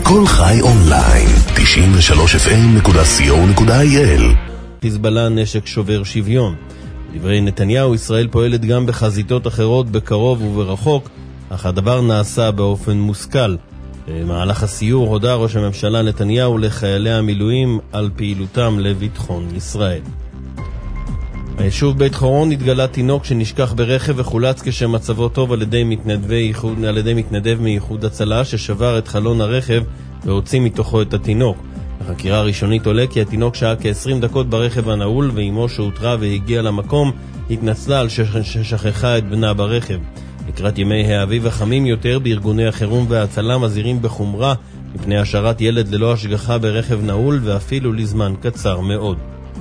כל חי אונליין, 93fm.co.il. חיזבאללה נשק שובר שוויון. דברי נתניהו, ישראל פועלת גם בחזיתות אחרות בקרוב וברחוק, אך הדבר נעשה באופן מושכל. במהלך הסיור הודע ראש הממשלה נתניהו לחיילי המילואים על פעילותם לביטחון ישראל. ביישוב בית חורון התגלה תינוק שנשכח ברכב וחולץ כשמצבו טוב על ידי מתנדב מאיחוד הצלה ששבר את חלון הרכב והוציא מתוכו את התינוק. החקירה הראשונית עולה כי התינוק שעה כ-20 דקות ברכב הנעול, ואימו שהותרה והגיעה למקום התנצלה על ששכחה את בנה ברכב. לקראת ימי האביב החמים יותר, בארגוני החירום וההצלה מזהירים בחומרה מפני השארת ילד ללא השגחה ברכב נעול, ואפילו לזמן קצר מאוד.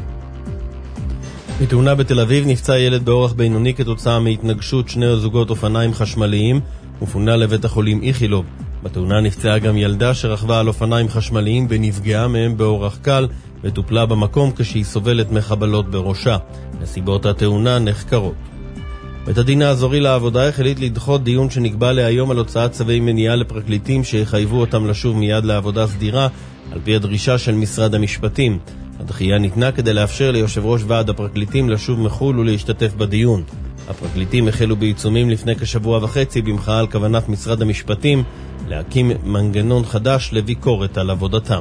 בתאונה בתל אביב נפצע ילד באורח בינוני כתוצאה מהתנגשות שני זוגות אופניים חשמליים ופונה לבית החולים איכילוב. בתאונה נפצעה גם ילדה שרכבה על אופניים חשמליים ונפגעה מהם באורח קל וטופלה במקום כשהיא סובלת מחבלות בראשה. נסיבות התאונה נחקרות. בית הדין האזורי לעבודה החליט לדחות דיון שנקבע להיום על הוצאת צווי מניעה לפרקליטים שיחייבו אותם לשוב מיד לעבודה סדירה על פי הדרישה של משרד המשפטים. הדחייה ניתנה כדי לאפשר ליושב ראש ועד הפרקליטים לשוב מחול ולהשתתף בדיון. הפרקליטים החלו בעיצומים לפני כשבוע וחצי במחאה על כוונת משרד המשפטים להקים מנגנון חדש לביקורת על עבודתם.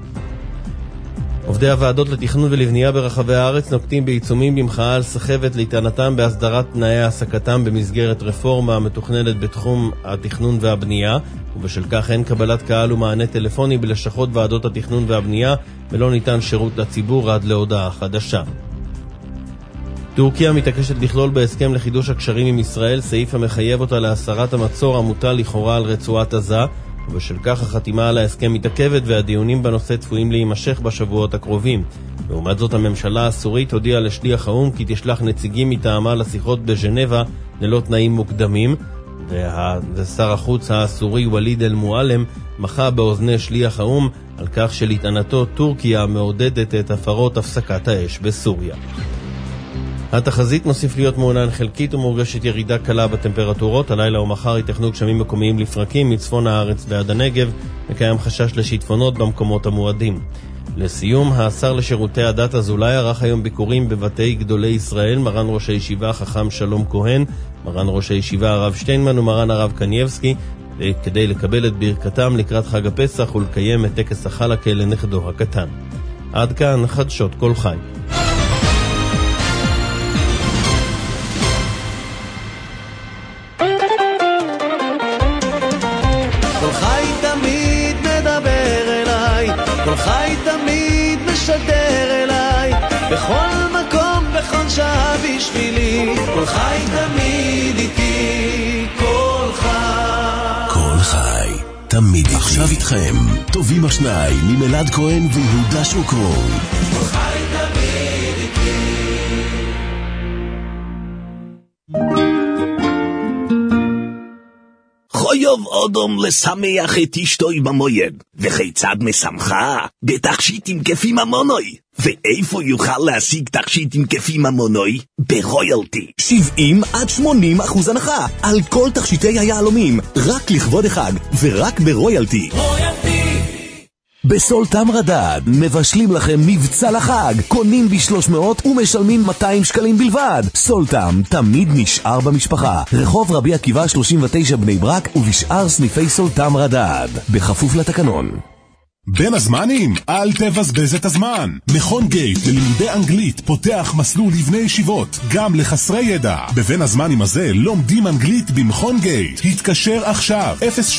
עובדי הוועדות לתכנון ולבנייה ברחבי הארץ נוקטים בעיצומים במחאה על סחבת להתענתם בהסדרת תנאי העסקתם במסגרת רפורמה המתוכננת בתחום התכנון והבנייה, ובשל כך אין קבלת קהל ומענה טלפוני בלשכות ועדות התכנון והבנייה, ולא ניתן שירות לציבור עד להודעה חדשה. טורקיה מתעקשת לכלול בהסכם לחידוש הקשרים עם ישראל סעיף המחייב אותה להסרת המצור המוטל לכאורה על רצועת עזה, ובשל כך החתימה על ההסכם מתעכבת והדיונים בנושא צפויים להימשך בשבועות הקרובים. לעומת זאת, הממשלה הסורית הודיעה לשליח האום כי תשלח נציגים מטעמה לשיחות בז'נבה ללא תנאים מוקדמים, ושר החוץ הסורי וליד אל-מועלם מחה באוזני שליח האום על כך שלטענתו טורקיה מעודדת את הפרות הפסקת האש בסוריה. התחזית מוסיף להיות מעונן חלקית ומורגשת ירידה קלה בטמפרטורות. הלילה ומחר ייתכנו גשמים מקומיים לפרקים מצפון הארץ ועד הנגב, וקיים חשש לשיטפונות במקומות המועדים. לסיום, השר לשירותי הדת אזולאי ערך היום ביקורים בבתי גדולי ישראל, מרן ראש הישיבה חכם שלום כהן, מרן ראש הישיבה הרב שטיינמן ומרן הרב קנייבסקי, כדי לקבל את ברכתם לקראת חג הפסח ולקיים את טקס החלקה לנכדו הקטן. עד כאן חדשות כל חי. כל חי תמיד משדר אליי, בכל מקום, בכל שעה בשבילי. כל חי תמיד איתי, כל חי. כל חי תמיד איתי. עכשיו איתכם, טובים השניים ממלעד כהן ויהודה שוקרון. כל חי תמיד איתי. חויוב אודום לשמח את אשתוי במויד, וכיצד משמחה? בתכשיטים כפי ממונוי. ואיפה יוכל להשיג תכשיטים כפי ממונוי? ברויאלטי. 70-80% הנחה על כל תכשיטי היהלומים, רק לכבוד החג, ורק ברויאלטי. רויאלטי. בסולטם רדד מבשלים לכם מבצע לחג, קונים ב300 ומשלמים 200 שקלים בלבד. סולטם תמיד נשאר במשפחה, רחוב רבי עקיבא 39 בני ברק, ובשאר סניפי סולטם רדד, בכפוף לתקנון. בין הזמנים, אל תבזבז את הזמן. מכון גייט ללימודי אנגלית פותח מסלול לבני ישיבות, גם לחסרי ידע. בבין הזמנים הזה לומדים אנגלית במכון גייט. התקשר עכשיו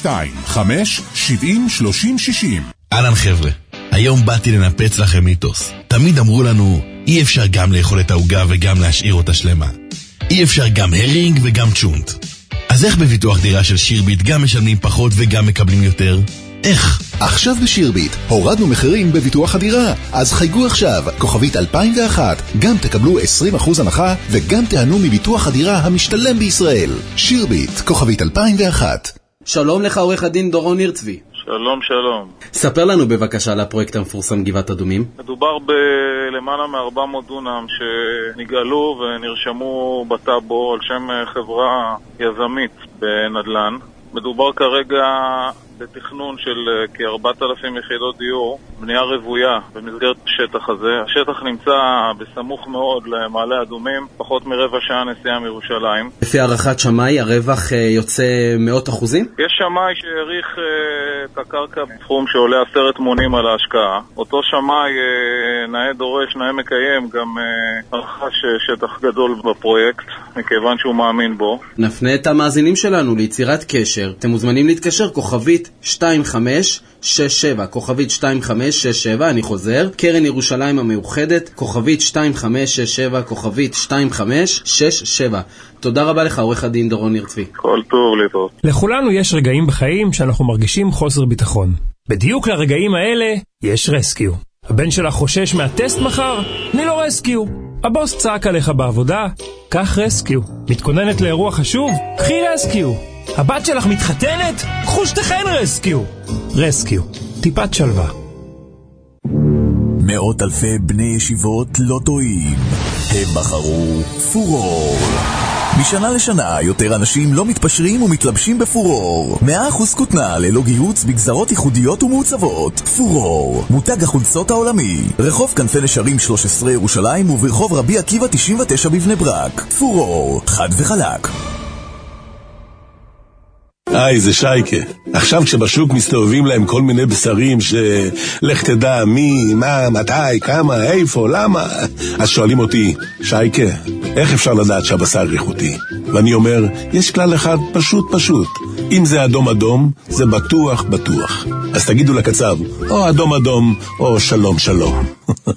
02-570-3060. אהלן חבר'ה, היום באתי לנפץ לכם מיתוס. תמיד אמרו לנו, אי אפשר גם לאכול את העוגה וגם להשאיר אותה שלמה. אי אפשר גם הרינג וגם צ'ונט. אז איך בביטוח דירה של שירביט גם משלמים פחות וגם מקבלים יותר? איך? עכשיו בשירביט, הורדנו מחירים בביטוח הדירה. אז חייגו עכשיו, כוכבית 2001, גם תקבלו 20% הנחה וגם תיהנו מביטוח הדירה המשתלם בישראל. שירביט, כוכבית 2001. שלום לך עורך הדין דורון נרצבי. שלום, שלום. ספר לנו בבקשה על הפרויקט המפורסם גבעת אדומים. מדובר בלמעלה מ-400 דונם שנגאלו ונרשמו בטאבו על שם חברה יזמית בנדל"ן. מדובר כרגע לתכנון של כ-4,000 יחידות דיור, בנייה רוויה במסגרת השטח הזה. השטח נמצא בסמוך מאוד למעלה אדומים, פחות מרבע שעה נסיעה מירושלים. לפי הערכת שמאי, הרווח יוצא מאות אחוזים? יש שמאי שהעריך את הקרקע בסכום שעולה 10 מונים על ההשקעה. אותו שמאי נאה דורש, נאה מקיים, גם רכש שטח גדול בפרויקט, מכיוון שהוא מאמין בו. נפנה את המאזינים שלנו ליצירת קשר. אתם מוזמנים להתקשר, כוכבית 2567, כוכבית 2567, אני חוזר, קרן ירושלים המאוחדת, כוכבית 2567, כוכבית 2567. תודה רבה לך, עורך הדין דורון ניר צבי. כל טוב, לטוב. לכולנו יש רגעים בחיים שאנחנו מרגישים חוסר ביטחון. בדיוק לרגעים האלה יש רסקיו. הבן שלך חושש מהטסט מחר? תני לו רסקיו. הבוס צעק עליך בעבודה? קח רסקיו. מתכוננת לאירוע חשוב? קחי רסקיו. הבת שלך מתחתנת? קחו שתיכן רסקיו. רסקיו. טיפת שלווה. מאות אלפי בני ישיבות לא טועים. הם בחרו פורור. משנה לשנה יותר אנשים לא מתפשרים ומתלבשים בפורור. 100% כותנה ללא גיהוץ בגזרות ייחודיות ומעוצבות. פורור, מותג החולצות העולמי. רחוב כנפי נשרים 13 ירושלים וברחוב רבי עקיבא 99 בבני ברק. פורור, חד וחלק. היי, זה שייקה. עכשיו כשבשוק מסתובבים להם כל מיני בשרים שלך תדע מי, מה, מתי, כמה, איפה, למה, אז שואלים אותי, שייקה, איך אפשר לדעת שהבשר איכותי? ואני אומר, יש כלל אחד פשוט. אם זה אדום אדום, זה בטוח. אז תגידו לקצב, או אדום אדום, או שלום שלום.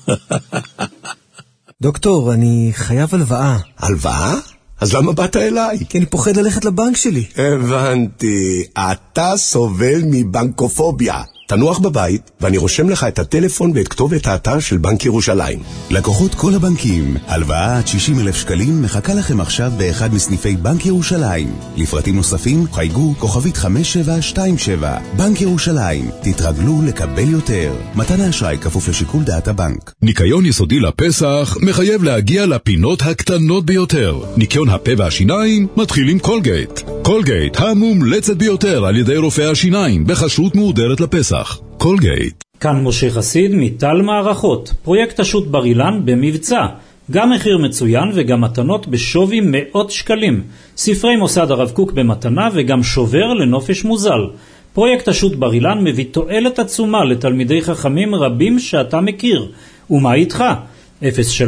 דוקטור, אני חייב הלוואה. הלוואה? אז למה באת אליי? כי אני פוחד ללכת לבנק שלי. הבנתי, אתה סובל מבנקופוביה. תנוח בבית, ואני רושם לך את הטלפון ואת כתובת האתר של בנק ירושלים. לקוחות כל הבנקים, הלוואה עד 60,000 שקלים מחכה לכם עכשיו באחד מסניפי בנק ירושלים. לפרטים נוספים חייגו כוכבית 5727. בנק ירושלים, תתרגלו לקבל יותר. מתן האשראי כפוף לשיקול דעת הבנק. ניקיון יסודי לפסח מחייב להגיע לפינות הקטנות ביותר. ניקיון הפה והשיניים מתחיל עם קולגייט. קולגייט, המומלצת ביותר על ידי רופאי השיניים בכשרות מעודרת לפסח. קולגייט. כאן משה חסיד מטל מערכות. פרויקט השו"ת בר אילן במבצע. גם מחיר מצוין וגם מתנות בשווי מאות שקלים. ספרי מוסד הרב קוק במתנה וגם שובר לנופש מוזל. פרויקט השו"ת בר אילן מביא תועלת עצומה לתלמידי חכמים רבים שאתה מכיר. ומה איתך? 03-577-2036.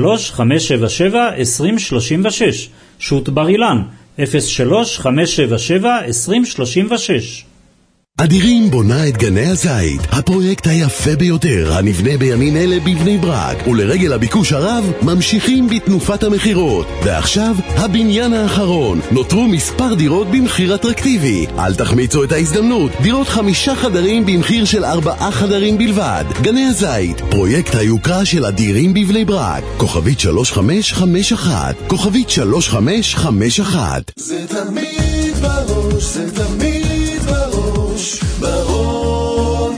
שו"ת בר אילן 03-577-2036. אדירים בונה את גני הזית, הפרויקט היפה ביותר הנבנה בימים אלה בבני ברק, ולרגל הביקוש הרב ממשיכים בתנופת המחירות. ועכשיו הבניין האחרון, נותרו מספר דירות במחיר אטרקטיבי. אל תחמיצו את ההזדמנות, דירות 5 חדרים במחיר של 4 חדרים בלבד. גני הזית, פרויקט היוקרה של אדירים בבני ברק. כוכבית 3551, כוכבית 3551. זה תמיד בראש, זה תמיד בראש, ברון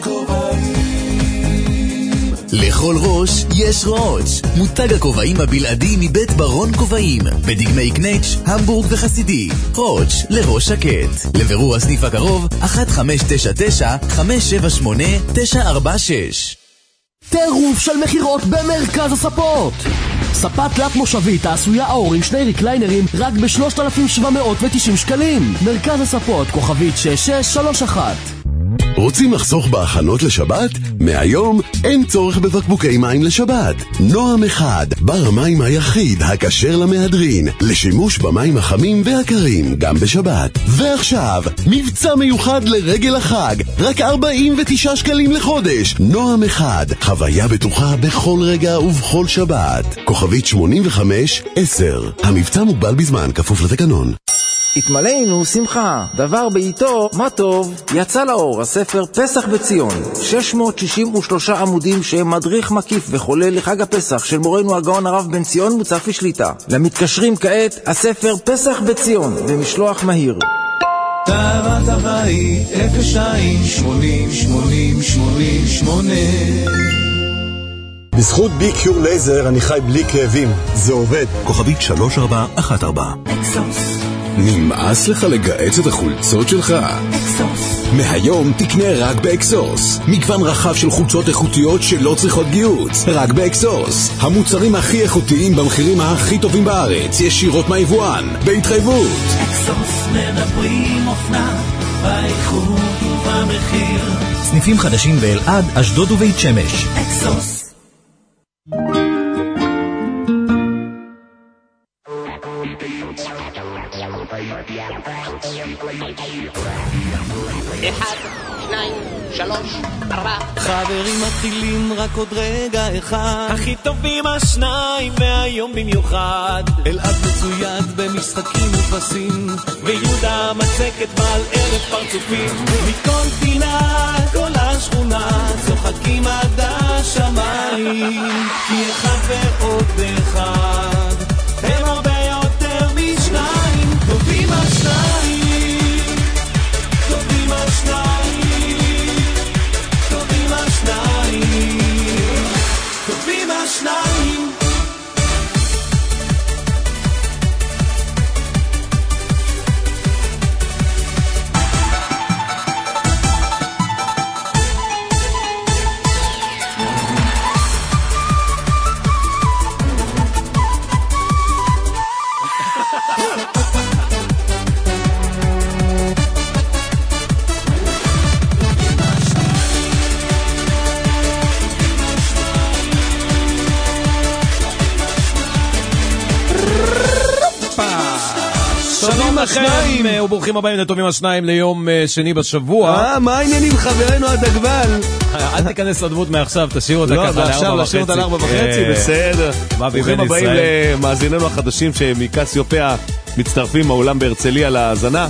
כובעים. לכל ראש יש ראש. מותג הכובעים הבלעדי מבית ברון כובעים, בדגמי קנץ', המבורג וחסידי. ראש לראש שקט. לבירור הסניף הקרוב 1599-578-946. טירוף של מחירות במרכז הספות. ספה תלת מושבית העשויה אור עם 2 ריקליינרים רק ב-3,790 שקלים. מרכז הספות, כוכבית 6631. רוצים לחסוך בהכנות לשבת? מהיום אין צורך בבקבוקי מים לשבת. נועם אחד, בר המים היחיד הכשר למהדרין, לשימוש במים החמים והקרים גם בשבת. ועכשיו, מבצע מיוחד לרגל החג, רק 49 שקלים לחודש. נועם אחד, חוויה בטוחה בכל רגע ובכל שבת. כוכבית 8510. המבצע מוגבל בזמן, כפוף לתקנון. התמלאנו שמחה, דבר בעיתו, מה טוב, יצא לאור הספר פסח בציון, 663 עמודים שהם מדריך מקיף וחולל לחג הפסח של מורנו הגאון הרב בן ציון מוצפי שליטה. למתקשרים כעת, הספר פסח בציון, במשלוח מהיר. טבת הבית, 02-80-80-88. בזכות ביקיור לייזר אני חי בלי כאבים, זה עובד. כוכבית 3414. נמאס לך לגעץ את החולצות שלך? מהיום תקנה רק באקסוס. מגוון רחב של חולצות איכותיות שלא צריכות גיוץ. רק באקסוס. המוצרים הכי איכותיים במחירים הכי טובים בארץ. ישירות מהיבואן. בהתחייבות. אקסוס מדברים אופנה, באיכות ובמחיר. סניפים חדשים באלעד, אשדוד ובית שמש. אקסוס. אחד, שניים, שלוש, ארבע. חברים מתחילים רק עוד רגע אחד. הכי טובים השניים והיום במיוחד. אלעד מצויד במשחקים ופסים, ויהודה מצקת בעל ערב פרצופים. מכל פינה, כל השכונה, צוחקים עד השמיים. כי אחד ועוד אחד הם הרבה יותר משניים. טובים השניים, טובים השניים, טובים השניים, טובים השניים. שלום לכם וברוכים הבאים לטובים השניים ליום שני בשבוע. מה העניינים חברינו הדגבל? אל תיכנס לדמות מעכשיו, תשאיר אותה ככה להשאיר אותה ל4:30, בסדר. ברוכים הבאים למאזיננו החדשים שמקסיופיה מצטרפים מהאולם בהרצליה להאזנה.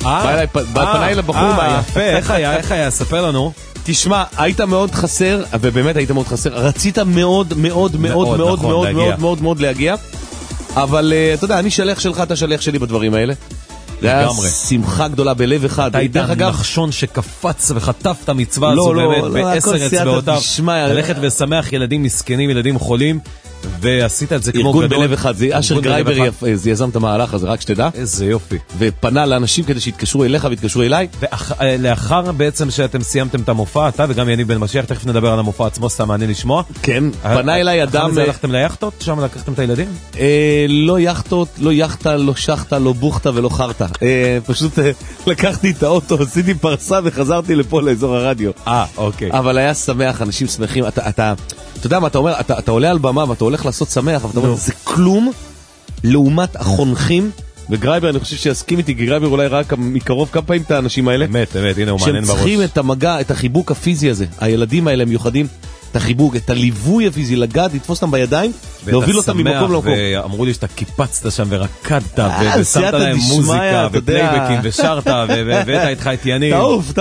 פנה אל הבחור. יפה, איך היה? ספר לנו. תשמע, היית מאוד חסר, ובאמת היית מאוד חסר, רצית מאוד מאוד מאוד מאוד מאוד מאוד מאוד להגיע, אבל אתה יודע, אני שלח שלך, אתה שלח שלי בדברים האלה. זה היה שמחה גדולה בלב אחד. אתה היית נחשון שקפץ וחטף את המצווה הזו באמת בעשר אצבעותיו, ללכת ושמח ילדים מסכנים, ילדים חולים, ועשית את זה כמו ארגון בלב אחד. זה אשר גרייבר יזם את המהלך הזה, רק שתדע. איזה יופי. ופנה לאנשים כדי שיתקשרו אליך ויתקשרו אליי. ולאחר בעצם שאתם סיימתם את המופע, אתה וגם יניב בן משיח, תכף נדבר על המופע עצמו, סתם מעניין לשמוע. כן, פנה אליי אדם. אחרי זה הלכתם ליחטות? שם לקחתם את הילדים? לא יחטות, לא יחטה, לא שחטה, לא בוכתה ולא חרטה. פשוט לקחתי את האוטו, עשיתי פרסה וחזרתי לפה לאזור הרדיו. אוקיי. אבל היה שמח, אנשים שמחים. אתה יודע מה אתה אומר? אתה עולה על במה ואתה הולך לעשות שמח, אבל אתה אומר, זה כלום לעומת החונכים, וגרייבר, אני חושב שיסכים איתי, כי גרייבר אולי רק מקרוב כמה פעמים את האנשים האלה. באמת, הנה הוא מעניין בראש. שהם צריכים את המגע, את החיבוק הפיזי הזה. הילדים האלה מיוחדים, את החיבוק, את הליווי הפיזי, לגעת, לתפוס אותם בידיים, להוביל אותם ממקום למקום. ואמרו לי שאתה קיפצת שם ורקדת, ושמת להם מוזיקה, ופלייבקים, ושרת, והבאת איתך את יניב.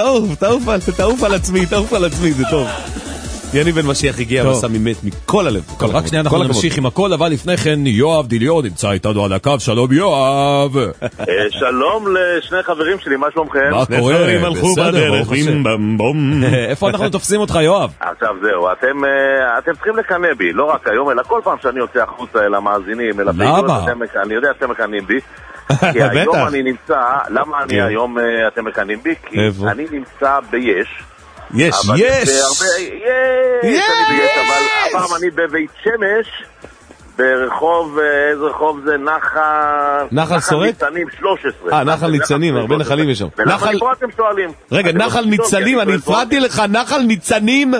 תעוף על עצמי, זה טוב. יניב בן משיח הגיע ועשה באמת מכל הלב. רק שנייה, אנחנו נמשיך עם הכל, אבל לפני כן יואב דיליון נמצא איתנו על הקו. שלום יואב. שלום לשני חברים שלי, מה שלומכם? מה קורה? חברים הלכו בדרך, איפה אנחנו תופסים אותך יואב? עכשיו זהו, אתם צריכים לקנא בי, לא רק היום, אלא כל פעם שאני יוצא החוצה אל המאזינים, למה? אני יודע שאתם מקנאים בי. כי היום אני נמצא, למה אני היום אתם מקנאים בי? כי אני נמצא ביש. יש. אבל הפעם אני בבית שמש, ברחוב, איזה רחוב זה? נחל סורק? ניצנים 13. נחל ניצנים, הרבה נחלים יש שם. ולמה פה אתם שואלים? רגע, נחל ניצנים, אני הפרעתי לך, נחל ניצנים?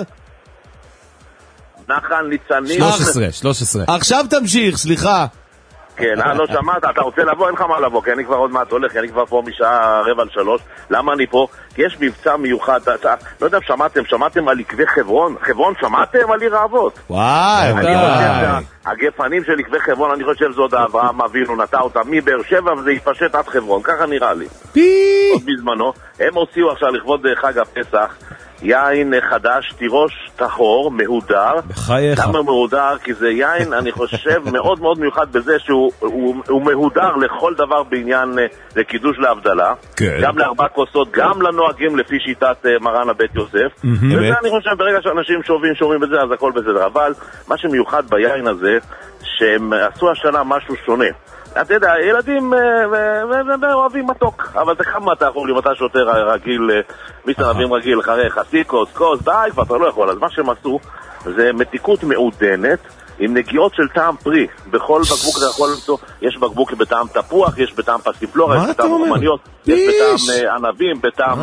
נחל ניצנים 13. עכשיו תמשיך, סליחה. כן, לא שמעת, אתה רוצה לבוא? אין לך מה לבוא, כי אני כבר עוד מעט הולך, כי אני כבר פה משעה 2:45. למה אני פה? כי יש מבצע מיוחד, לא יודע אם שמעתם על עקבי חברון? חברון, שמעתם על עיר האבות? וואי, הגפנים של עקבי חברון, אני חושב זאת אברהם אבינו נטע אותם מבאר שבע, וזה יתפשט עד חברון, ככה נראה לי. עוד בזמנו, הם הוציאו עכשיו לכבוד חג הפסח, יין חדש, תירוש טהור, מהודר. בחייך. למה מהודר? כי זה יין, אני חושב, מאוד מאוד מיוחד בזה שהוא מהודר לכל דבר בעניין לקידוש להבדלה. כן. גם ל4 כוסות, גם לנוהגים לפי שיטת מרן הבית יוסף. וזה אני חושב, ברגע שאנשים שומעים בזה, אז הכל בסדר. אבל מה שמיוחד ביין הזה, שהם עשו השנה משהו שונה. אתה יודע, ילדים אוהבים מתוק, אבל זה כמה אתה יכול, אם אתה שוטר רגיל, מסתנבים רגיל, אחרי חצי כוס, די, כבר לא יכול. אז מה שהם עשו זה מתיקות מעודנת, עם נגיעות של טעם פרי. בכל בקבוק אתה יכול למצוא, יש בקבוק בטעם תפוח, יש בטעם פסיפלורה, יש בטעם רומניות, יש בטעם ענבים, בטעם...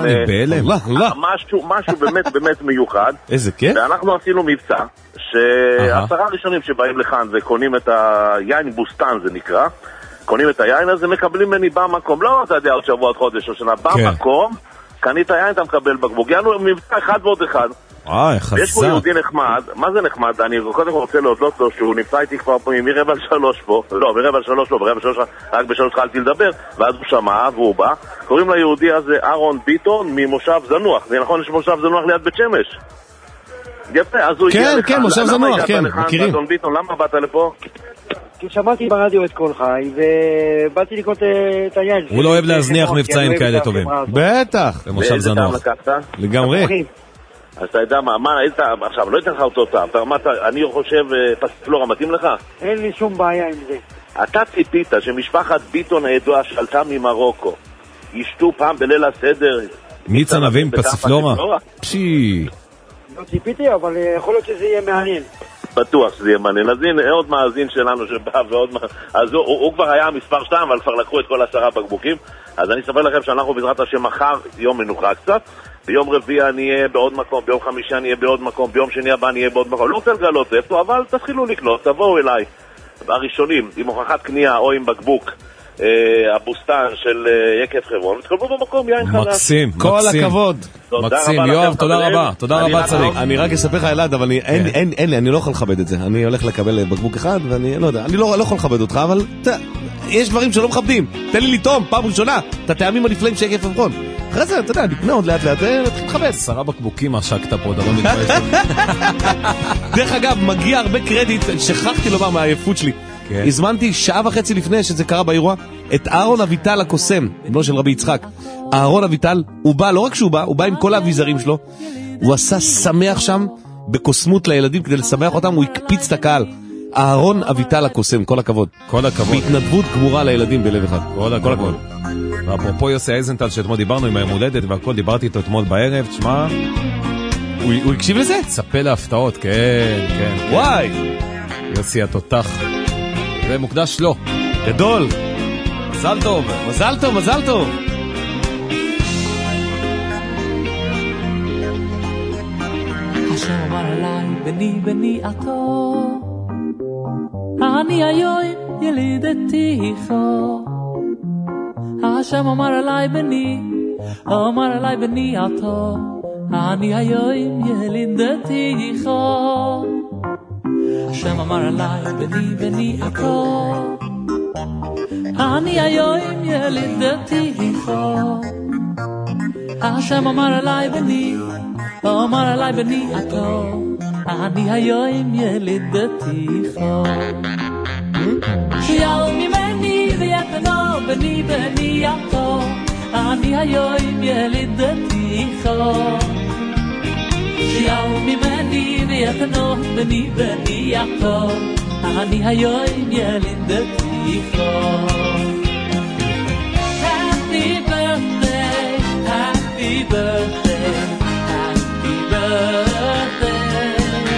משהו באמת באמת מיוחד. איזה כיף. ואנחנו עשינו מבצע, ש10 ראשונים שבאים לכאן וקונים את היין בוסטן, זה נקרא, קונים את היין הזה, מקבלים ממני במקום, לא אתה יודע עוד שבוע, עוד חודש או שנה, במקום, קנית היין, אתה מקבל בקבוק. יענו מבצע אחד ועוד אחד. יש פה יהודי נחמד, מה זה נחמד? אני קודם כל רוצה להודות לו שהוא נמצא איתי כבר פה מ2:45 פה, לא, מ2:45 לא, ב2:45 רק ב3 התחלתי לדבר, ואז הוא שמע והוא בא. קוראים ליהודי הזה אהרון ביטון ממושב זנוח, זה נכון יש מושב זנוח ליד בית שמש? יפה, אז הוא הגיע לך. כן, מושב זנוח, כן, מכירים. אהרון ביטון, למה באת לפה? כי שמעתי ברדיו את כל חי, ובאתי לקנות את היין. הוא לא אוהב להזניח מבצעים כאלה טובים. בטח, במושב זנוח. לגמרי. אז אתה יודע מה, עכשיו, לא אתן לך אותו טעם, אני חושב, פסיפלורה מתאים לך? אין לי שום בעיה עם זה. אתה ציפית שמשפחת ביטון הידועה שעלתה ממרוקו, ישתו פעם בליל הסדר... מיץ ענבים פסיפלורה? לא ציפיתי, אבל יכול להיות שזה יהיה מעניין. בטוח שזה יהיה מעניין. אז הנה, עוד מאזין שלנו שבא ועוד... אז הוא כבר היה מספר 2, אבל כבר לקחו את כל 10 בקבוקים. אז אני אספר לכם שאנחנו בעזרת השם מחר יום מנוחה קצת. ביום רביעי אני אהיה בעוד מקום, ביום חמישי אני אהיה בעוד מקום, ביום שני הבא אני אהיה בעוד מקום. לא רוצה לגלות איפה, אבל תתחילו לקנות, תבואו אליי. הראשונים, עם הוכחת קנייה או עם בקבוק הבוסטן של יקב חברון, ותקלבו במקום יין חדש. מקסים, כל הכבוד. מקסים, יואב, תודה רבה. תודה רבה צדיק. אני רק אספר לך אלעד, אבל אין לי, אני לא יכול לכבד את זה. אני הולך לקבל בקבוק אחד, ואני לא יודע, אני לא יכול לכבד אותך, אבל יש דברים שלא מכבדים. תן לי לטעום, פעם ראשונה, את הטעמים הנפלאים של יקב חברון. אחרי זה, אתה יודע, נקנה עוד לאט לאט, נתחיל לכבד. 10 בקבוקים השקת פה, אתה לא מתבייש. דרך אגב, מגיע הרבה קרדיט, שכחתי לומר מהעייפות שלי. הזמנתי 1.5 שעה לפני שזה קרה באירוע, את אהרון אביטל הקוסם, בנו של רבי יצחק. אהרון אביטל, הוא בא, לא רק שהוא בא, הוא בא עם כל האביזרים שלו, הוא עשה שמח שם בקוסמות לילדים כדי לשמח אותם, הוא הקפיץ את הקהל. אהרון אביטל הקוסם, כל הכבוד. כל הכבוד. בהתנדבות גמורה לילדים בלב אחד. כל הכבוד. ואפרופו יוסי אייזנטל, שאתמול דיברנו עם היום הולדת והכל, דיברתי איתו אתמול בערב, תשמע, הוא הקשיב לזה? צפה להפתעות, כן. וואי! יוסי התותח. זה מוקדש לו. גדול. מזל טוב. מזל טוב, מזל טוב. השם אמר עליי, בני עתו, אני היום ילידתיך. השם אמר עליי, בני עתו, אני היום ילידתיך. השם אמר עליי, בני עתו, אני היום ילידתיך. השם אמר עליי, בני עתו, אני היום ילידתיך. שיעל ממני ויתנו, בני עתו, אני היום ילידתיך. שיעל ממני ויתנו, בני עתו, אני היום ילידתיך. Happy birthday, happy birthday, happy birthday.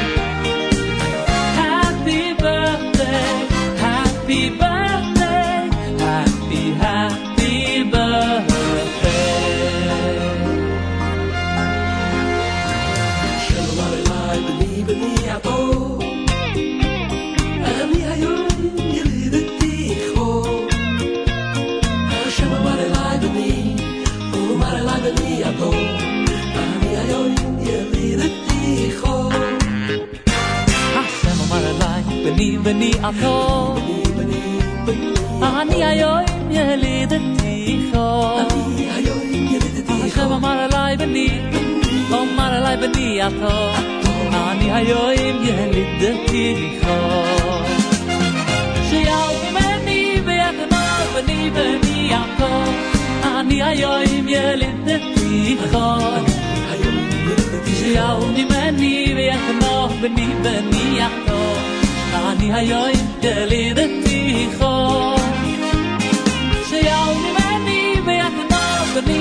Happy birthday, happy birthday, happy birthday. Shalom alay bni ato, ani hayom yelidetiko. Shalom alay bni ato, ani hayom yelidetiko. Hashem amar alay bni ato, ani hayom yelidetiko. Hashem amar alay bni ato, ani hayom yelidetiko. Shial mimeni v'yatno bni ato, ani hayom yelidetiko. Shial mimeni v'yatno bni ato, אני היום ילידתיך.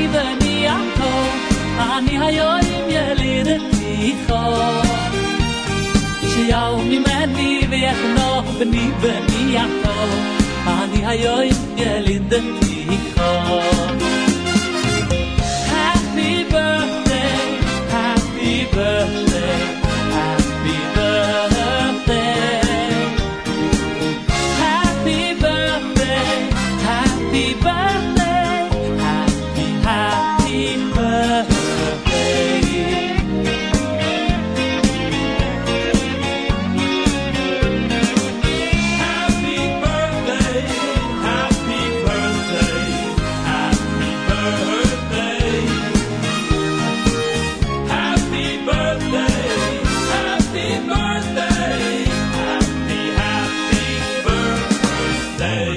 בני יעקב, אני היום ילידתי חור. שיהו ממני ויחנוך בני בני יעקב, אני היום ילידתי חור. Happy birthday, happy birthday, happy birthday. Happy birthday, happy birthday, happy, happy birthday. Happy birthday, happy birthday, happy birthday. Happy birthday, happy birthday, happy, happy birthday.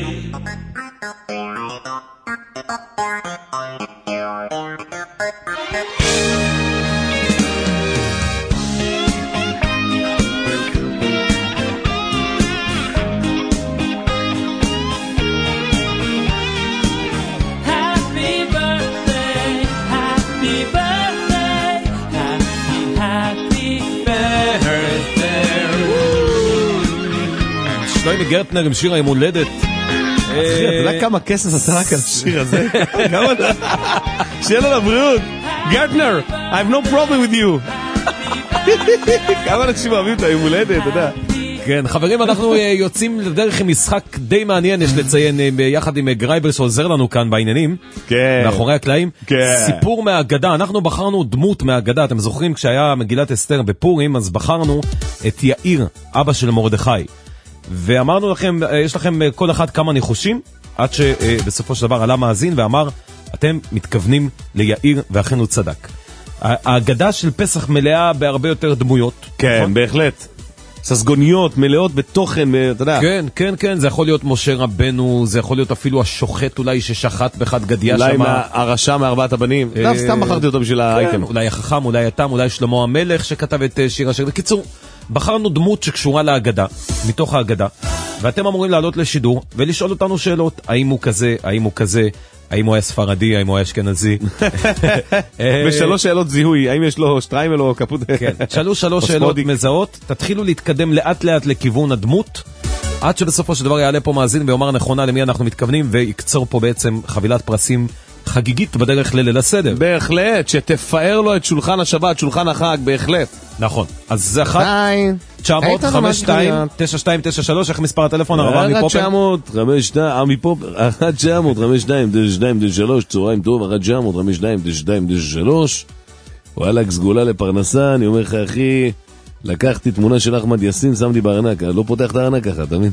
Happy birthday, happy birthday, happy, happy birthday. שלוימי גרטנר עם שיר היום הולדת. אחי, אתה יודע כמה כסף עשה רק על השיר הזה? שיהיה לו לבריאות. גרטנר, I have no problem with you. כמה אנשים אוהבים את היום הולדת, אתה יודע. כן, חברים, אנחנו יוצאים לדרך עם משחק די מעניין, יש לציין, יחד עם גרייבר שעוזר לנו כאן בעניינים, מאחורי הקלעים. סיפור מהאגדה, אנחנו בחרנו דמות מהאגדה, אתם זוכרים כשהיה מגילת אסתר בפורים, אז בחרנו את יאיר, אבא של מרדכי. ואמרנו לכם, יש לכם כל אחד כמה ניחושים, עד שבסופו של דבר עלה מאזין ואמר, אתם מתכוונים ליאיר, ואכן הוא צדק. האגדה של פסח מלאה בהרבה יותר דמויות. כן, בהחלט. ססגוניות, מלאות בתוכן, אתה יודע. כן, כן, כן, זה יכול להיות משה רבנו, זה יכול להיות אפילו השוחט אולי ששחט בחד גדיה שמה. אולי הרשע מארבעת הבנים. סתם בחרתי אותו בשביל האייטם. אולי החכם, אולי התם, אולי שלמה המלך שכתב את שיר השיר. בקיצור, בחרנו דמות שקשורה להגדה, מתוך ההגדה, ואתם אמורים לעלות לשידור ולשאול אותנו שאלות, האם הוא כזה, האם הוא כזה, האם הוא היה ספרדי, האם הוא היה אשכנזי. ושלוש שאלות זיהוי, האם יש לו שטריימל או קפוט? כן, שלוש שאלות מזהות, תתחילו להתקדם לאט לאט לכיוון הדמות, עד שבסופו של דבר יעלה פה מאזין ויאמר נכונה למי אנחנו מתכוונים, ויקצור פה בעצם חבילת פרסים חגיגית בדרך לליל הסדר. בהחלט, שתפאר לו את שולחן השבת, שולחן החג, בהחלט. נכון. אז זה 1-900-52-9293, איך מספר הטלפון הרבה מפופר? 1-900-52-92-93, צהריים טוב, 1-900-52-92-93, וואלק, סגולה לפרנסה, אני אומר לך אחי, לקחתי תמונה של אחמד יאסין, שמתי בארנק, לא פותח את הארנק ככה, אתה מבין?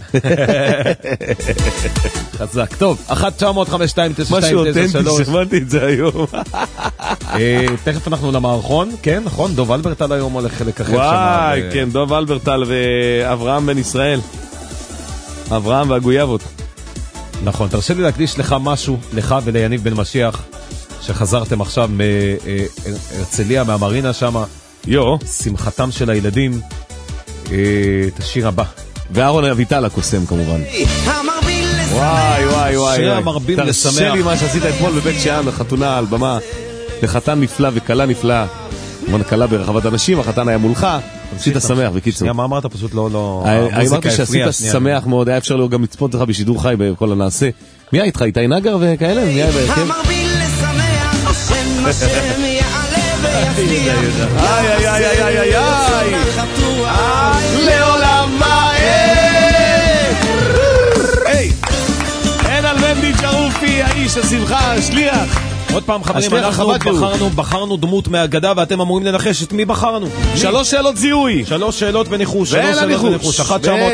חזק, טוב, 1-900-52-92-93. משהו אותנטי, שמעתי את זה היום. תכף אנחנו למערכון, כן, נכון, דוב אלברטל היום הולך חלק אחר. וואי, כן, דוב אלברטל ואברהם בן ישראל. אברהם והגויאבות. נכון, תרשה לי להקדיש לך משהו, לך וליניב בן משיח, שחזרתם עכשיו מהרצליה, מהמרינה שם. שמחתם של הילדים, את השיר הבא. ואהרון אביטל הקוסם כמובן. וואי וואי וואי. שיר המרבים לשמח. תרשה לי מה שעשית אתמול בבית שאן, החתונה על במה, לחתן נפלא וקלה נפלאה. כמובן קלה ברחבת אנשים, החתן היה מולך, עשית שמח בקיצור. מה אמרת? פשוט לא... אמרתי שעשית שמח מאוד, היה אפשר לו גם לצפות לך בשידור חי בכל הנעשה. מי היה איתך? איתי נגר וכאלה? מי היה בהרכב? המרבים לשמח, השם השם יעלה ויצליח. איי איי איי איי איי איי לעולם ועד. היי אין על בנדי ג'רופי, האיש השמחה, השליח. עוד פעם חברים, אנחנו בחרנו דמות מהאגדה ואתם אמורים לנחש את מי בחרנו. 3 שאלות זיהוי, 3 שאלות וניחוש, 1-900-52-92-93,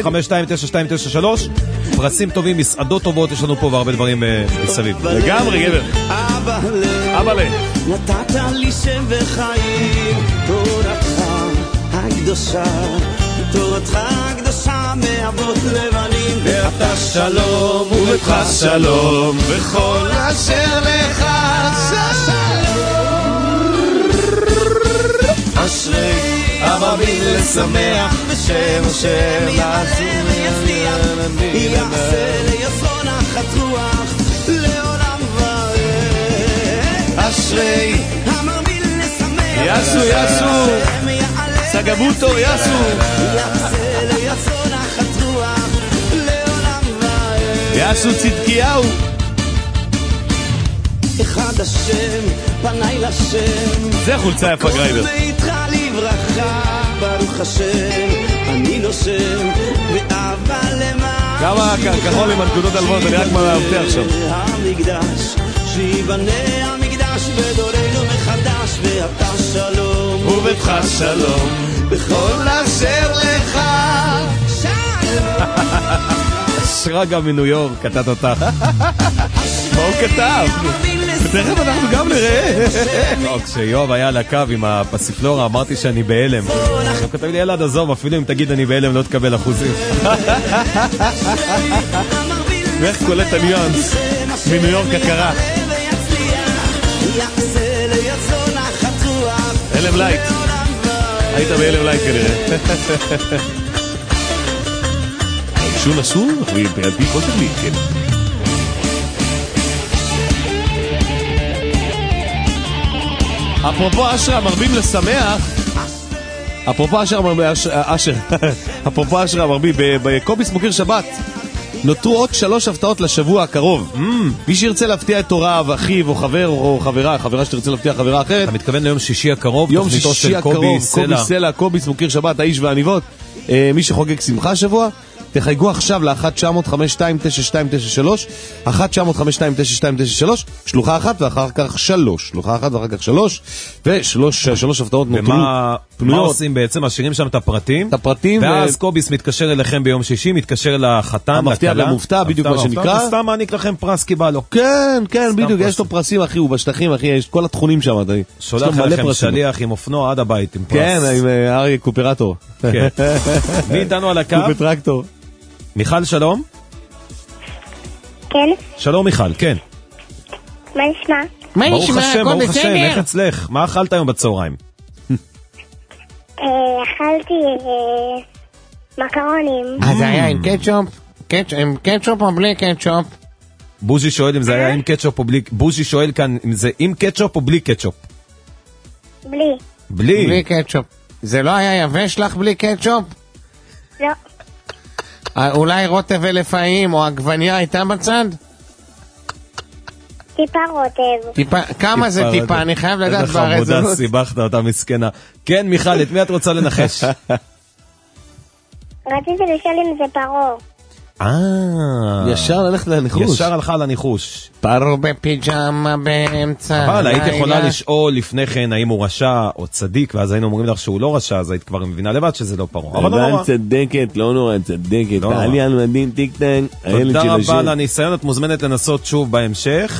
פרסים טובים, מסעדות טובות, יש לנו פה והרבה דברים מסביב. לגמרי גבר. אבא ל נתת לי שם וחיים, תורתך הקדושה, תורתך הקדושה מאבות לבנים, ואתה שלום וביתך שלום, וכל אשר לך אשרי אבא בי לשמח בשם השם לעזור יעשה ליסון אחת רוח לעולם ועד. אשרי יסו יסו סגבוטו יסו יסו צדקיהו אחד השם פני לשם זה חולצה יפה גרייבר ביתך לברכה ברוך השם אני נושם ואהבה למען כמה כחול עם הנקודות הלוות אני רק מאבטח שם המקדש שיבנה המקדש בדורנו מחדש ואתה שלום וביתך שלום בכל אשר לך שרגא מניו יורק כתת אותך מה הוא כתב? ותכף אנחנו גם נראה כשיואב היה על הקו עם הפסיפלורה אמרתי שאני בהלם הוא כתב לי ילד עזוב אפילו אם תגיד אני בהלם לא תקבל אחוזים ואיך קולט הניואנס מניו יורק הקרה הלם לייט היית בהלם לייט כנראה שון אסור ועל פי כל תמיד כן אפרופו אשר מרבים לשמח אפרופו אשר המרבי בקובי סמוקר שבת נותרו עוד 3 הפתעות לשבוע הקרוב מי שירצה להפתיע את הוריו, אחיו או חבר או חברה שתרצה להפתיע חברה אחרת אתה מתכוון ליום שישי הקרוב יום שישי הקרוב קובי סלע קובי סמוקר שבת האיש והעניבות מי שחוגג שמחה שבוע תחייגו עכשיו ל-1-900-529293 1-900-529293 שלוחה אחת ואחר כך 3 שלוחה אחת ואחר כך 3 ושלוש הפתעות נותרו ומה עושים בעצם? משאירים שם את הפרטים ואז קוביס מתקשר אליכם ביום שישי מתקשר לחתן, המפתיע והמופתע בדיוק מה שנקרא סתם מעניק לכם פרס כי בא לו כן בדיוק יש לו פרסים אחי הוא בשטחים אחי יש כל התכונים שם שולח לכם שליח עם אופנוע עד הבית עם פרס כן עם אריה קופרטור מי איתנו על הקו? קופטרקטור מיכל שלום? כן. שלום מיכל, כן. מה נשמע? ברוך השם, ברוך השם, איך אצלך? מה אכלת היום בצהריים? אכלתי מקרונים. אז זה היה עם קטשופ? עם קטשופ או בלי קטשופ? בוז'י שואל אם זה היה עם קטשופ או בלי... בוז'י שואל כאן אם זה עם קטשופ או בלי קטשופ? בלי. בלי קטשופ. זה לא היה יבש לך בלי קטשופ? לא. אולי רוטב ולפעים או עגבניה הייתה בצד? טיפה רוטב. כמה זה טיפה? אני חייב לדעת ברזונות. איך עבודה סיבכת אותה מסכנה. כן מיכל, את מי את רוצה לנחש? רציתי לשאול אם זה פרו. ישר ללכת לניחוש. ישר הלכה לניחוש. פרו בפיג'מה באמצע. אבל היית יכולה לשאול לפני כן האם הוא רשע או צדיק, ואז היינו אומרים לך שהוא לא רשע, אז היית כבר מבינה לבד שזה לא פרו. אבל לא נורא. צדקת, לא נורא, צדקת. עליין מדין טיק טק. תודה רבה לניסיון, את מוזמנת לנסות שוב בהמשך.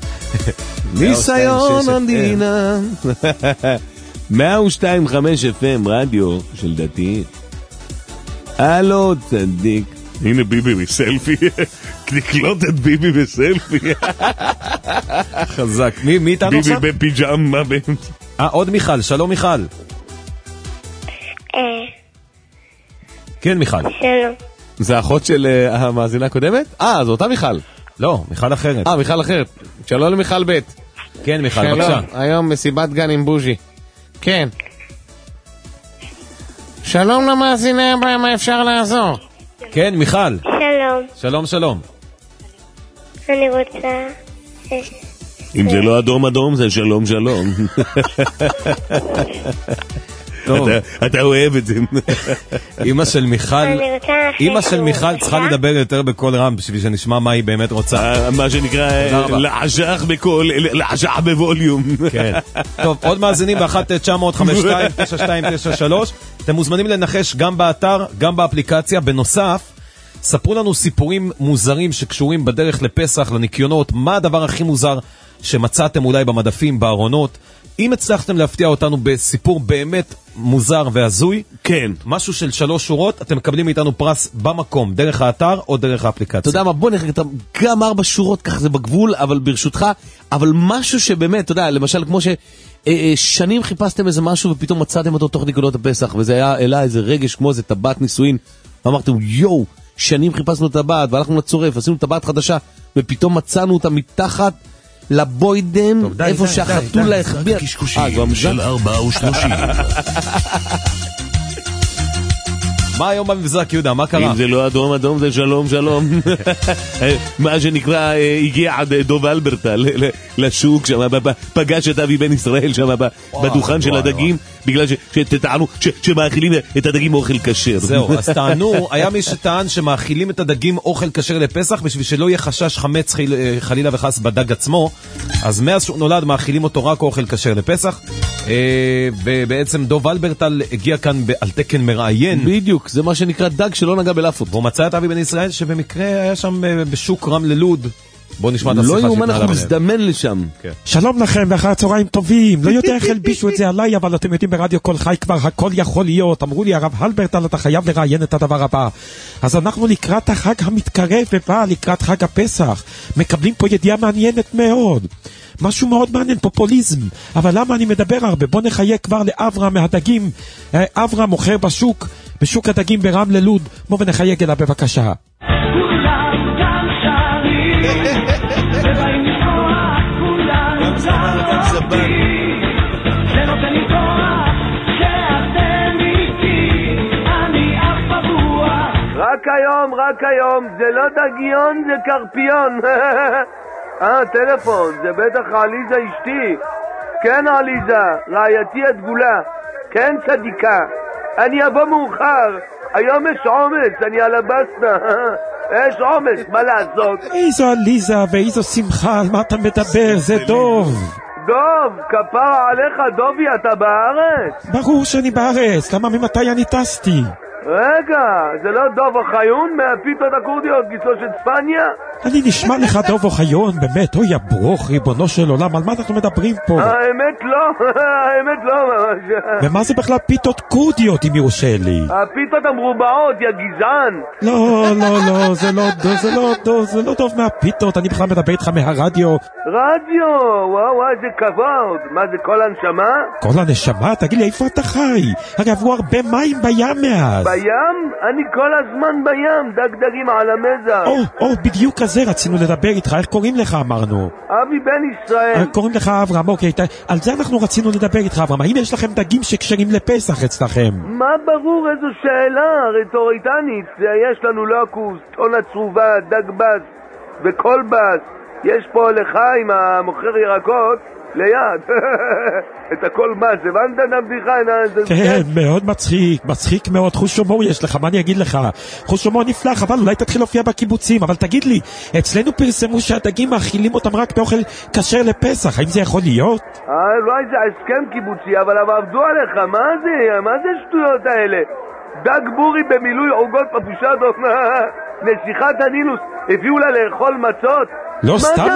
ניסיון המדינה. 102.5 FM רדיו של דתי. הלו צדיק. הנה ביבי בסלפי, נקלוט את ביבי בסלפי. חזק. מי איתנו עכשיו? ביבי בפיג'מה. עוד מיכל, שלום מיכל. כן מיכל. שלום. זה האחות של המאזינה הקודמת? זו אותה מיכל. לא, מיכל אחרת. מיכל אחרת. שלום למיכל ב'. כן מיכל, בבקשה. היום מסיבת גן עם בוז'י. כן. שלום למאזינה הבאה, מה אפשר לעזור? כן, מיכל. שלום. שלום. אני רוצה... אם זה לא אדום, זה שלום. טוב. אתה אוהב את זה. אמא של מיכל צריכה לדבר יותר בקול רם בשביל שנשמע מה היא באמת רוצה. מה שנקרא לעשך בקול, לעשך בווליום. כן. טוב, עוד מאזינים ב-1-900-529293. אתם מוזמנים לנחש גם באתר, גם באפליקציה. בנוסף, ספרו לנו סיפורים מוזרים שקשורים בדרך לפסח, לניקיונות. מה הדבר הכי מוזר שמצאתם אולי במדפים, בארונות? אם הצלחתם להפתיע אותנו בסיפור באמת מוזר והזוי, כן, משהו של 3 שורות, אתם מקבלים מאיתנו פרס במקום, דרך האתר או דרך האפליקציה. אתה יודע מה, בוא נחליט, גם 4 שורות, כך זה בגבול, אבל ברשותך, אבל משהו שבאמת, אתה יודע, למשל כמו ששנים חיפשתם איזה משהו ופתאום מצאתם אותו תוך נקודות הפסח, וזה היה אלה איזה רגש כמו איזה טבעת נישואין, ואמרתם, יואו, שנים חיפשנו טבעת, והלכנו לצורף, עשינו טבעת חדשה, ופתאום מצאנו אותה מתחת לבוידם, איפה שהחתולה החביא. קשקושים של 4:30. מה היום במבזק, יהודה? מה קרה? אם זה לא אדום אדום זה שלום שלום. מה שנקרא, הגיע עד דוב אלברטה לשוק שם, פגש את אבי בן ישראל שם בדוכן של הדגים, בגלל שטענו שמאכילים את הדגים אוכל כשר. זהו, אז טענו, היה מי שטען שמאכילים את הדגים אוכל כשר לפסח, בשביל שלא יהיה חשש חמץ חלילה וחס בדג עצמו, אז מאז שהוא נולד מאכילים אותו רק אוכל כשר לפסח, ובעצם דוב אלברטל הגיע כאן על תקן מראיין. בדיוק, זה מה שנקרא דג שלא נגע בלאפות. והוא מצא את אבי בן ישראל שבמקרה היה שם בשוק רמלה לוד. בוא נשמע את השיחה. לא יאומן, אנחנו מזדמן לשם. שלום לכם, ואחר הצהריים טובים. לא יודע איך הלבישו את זה עליי, אבל אתם יודעים, ברדיו כל חי כבר הכל יכול להיות. אמרו לי, הרב אלברטל, אתה חייב לראיין את הדבר הבא. אז אנחנו לקראת החג המתקרב ובא לקראת חג הפסח. מקבלים פה ידיעה מעניינת מאוד. משהו מאוד מעניין, פופוליזם. אבל למה אני מדבר הרבה? בוא נחייק כבר לאברהם מהדגים. אברהם מוכר בשוק הדגים ברמלה לוד. בוא ונחייק אליו בבקשה. רק היום, זה לא דגיון, זה קרפיון. טלפון, זה בטח עליזה אשתי. כן עליזה, רעייתי הדגולה. כן צדיקה. אני אבוא מאוחר, היום יש עומס, אני על הבסנה. יש עומס, מה לעשות? איזו עליזה ואיזו שמחה, על מה אתה מדבר? זה דוב. דוב, כפרה עליך דובי, אתה בארץ? ברור שאני בארץ, למה ממתי אני טסתי? רגע, זה לא דוב אוחיון מהפיתות הקורדיות, גיסו של צפניה? אני נשמע לך דוב אוחיון, באמת, אוי הברוך, ריבונו של עולם, על מה אנחנו מדברים פה? האמת לא ממש. ומה זה בכלל פיתות קורדיות, אם יורשה לי? הפיתות המרובעות, יא גזען. לא, זה לא דוב מהפיתות, אני בכלל מדבר איתך מהרדיו. רדיו, וואו, איזה כבוד. מה זה, כל הנשמה? כל הנשמה? תגיד לי, איפה אתה חי? הרי עברו הרבה מים בים מאז. בים? אני כל הזמן בים, דגדגים על המזח. בדיוק כזה רצינו לדבר איתך, איך קוראים לך אמרנו? אבי בן ישראל. קוראים לך אברהם, אוקיי, על זה אנחנו רצינו לדבר איתך אברהם, האם יש לכם דגים שקשרים לפסח אצלכם? מה ברור, איזו שאלה רטוריטנית, יש לנו לוקוס, טונה צרובה, דג בס וכל בס, יש פה לחיים המוכר ירקות ליד. את הכל מה, זה הבנת את הבדיחה? כן, מאוד מצחיק מאוד, חוש הומור יש לך, מה אני אגיד לך? חוש הומור נפלא, אבל אולי תתחיל להופיע בקיבוצים, אבל תגיד לי, אצלנו פרסמו שהדגים מאכילים אותם רק באוכל כשר לפסח, האם זה יכול להיות? אולי זה הסכם קיבוצי, אבל עבדו עליך, מה זה שטויות האלה? דג בורי במילוי עוגות פפושדות, נסיכת הנילוס, הביאו לה לאכול מצות? לא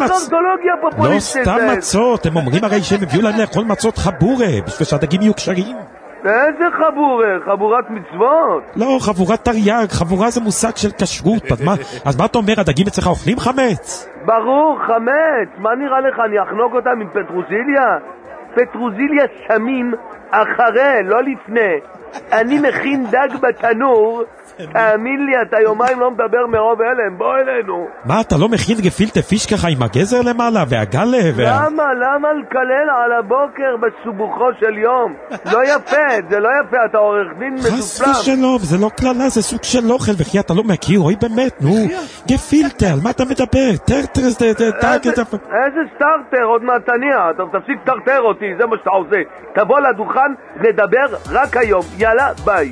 סתם מצות, הם אומרים הרי שהם הביאו להם לאכול מצות חבורה, בשביל שהדגים יהיו קשרים. איזה חבורה? חבורת מצוות? לא, חבורת תרי"ג, חבורה זה מושג של כשרות, אז מה אתה אומר, הדגים אצלך אוכלים חמץ? ברור, חמץ, מה נראה לך, אני אחנוק אותם עם פטרוזיליה? פטרוזיליה שמים אחרי, לא לפני. אני מכין דג בתנור, תאמין לי, אתה יומיים לא מדבר מרוב הלם, בוא אלינו. מה, אתה לא מכין גפילטע פיש ככה עם הגזר למעלה והגלה? למה לקלל על הבוקר בסובוכו של יום? לא יפה, זה לא יפה, אתה עורך דין מדופלם. חס ושלום, זה לא כללה, זה סוג של אוכל, וכי אתה לא מכיר, אוי באמת, נו, גפילטע, על מה אתה מדבר? טרטרס, איזה סטארטר, עוד מעט תניע, תפסיק טרטר אותי, זה מה שאתה עושה. תבוא לדוכן, נדבר רק היום, יאללה, ביי.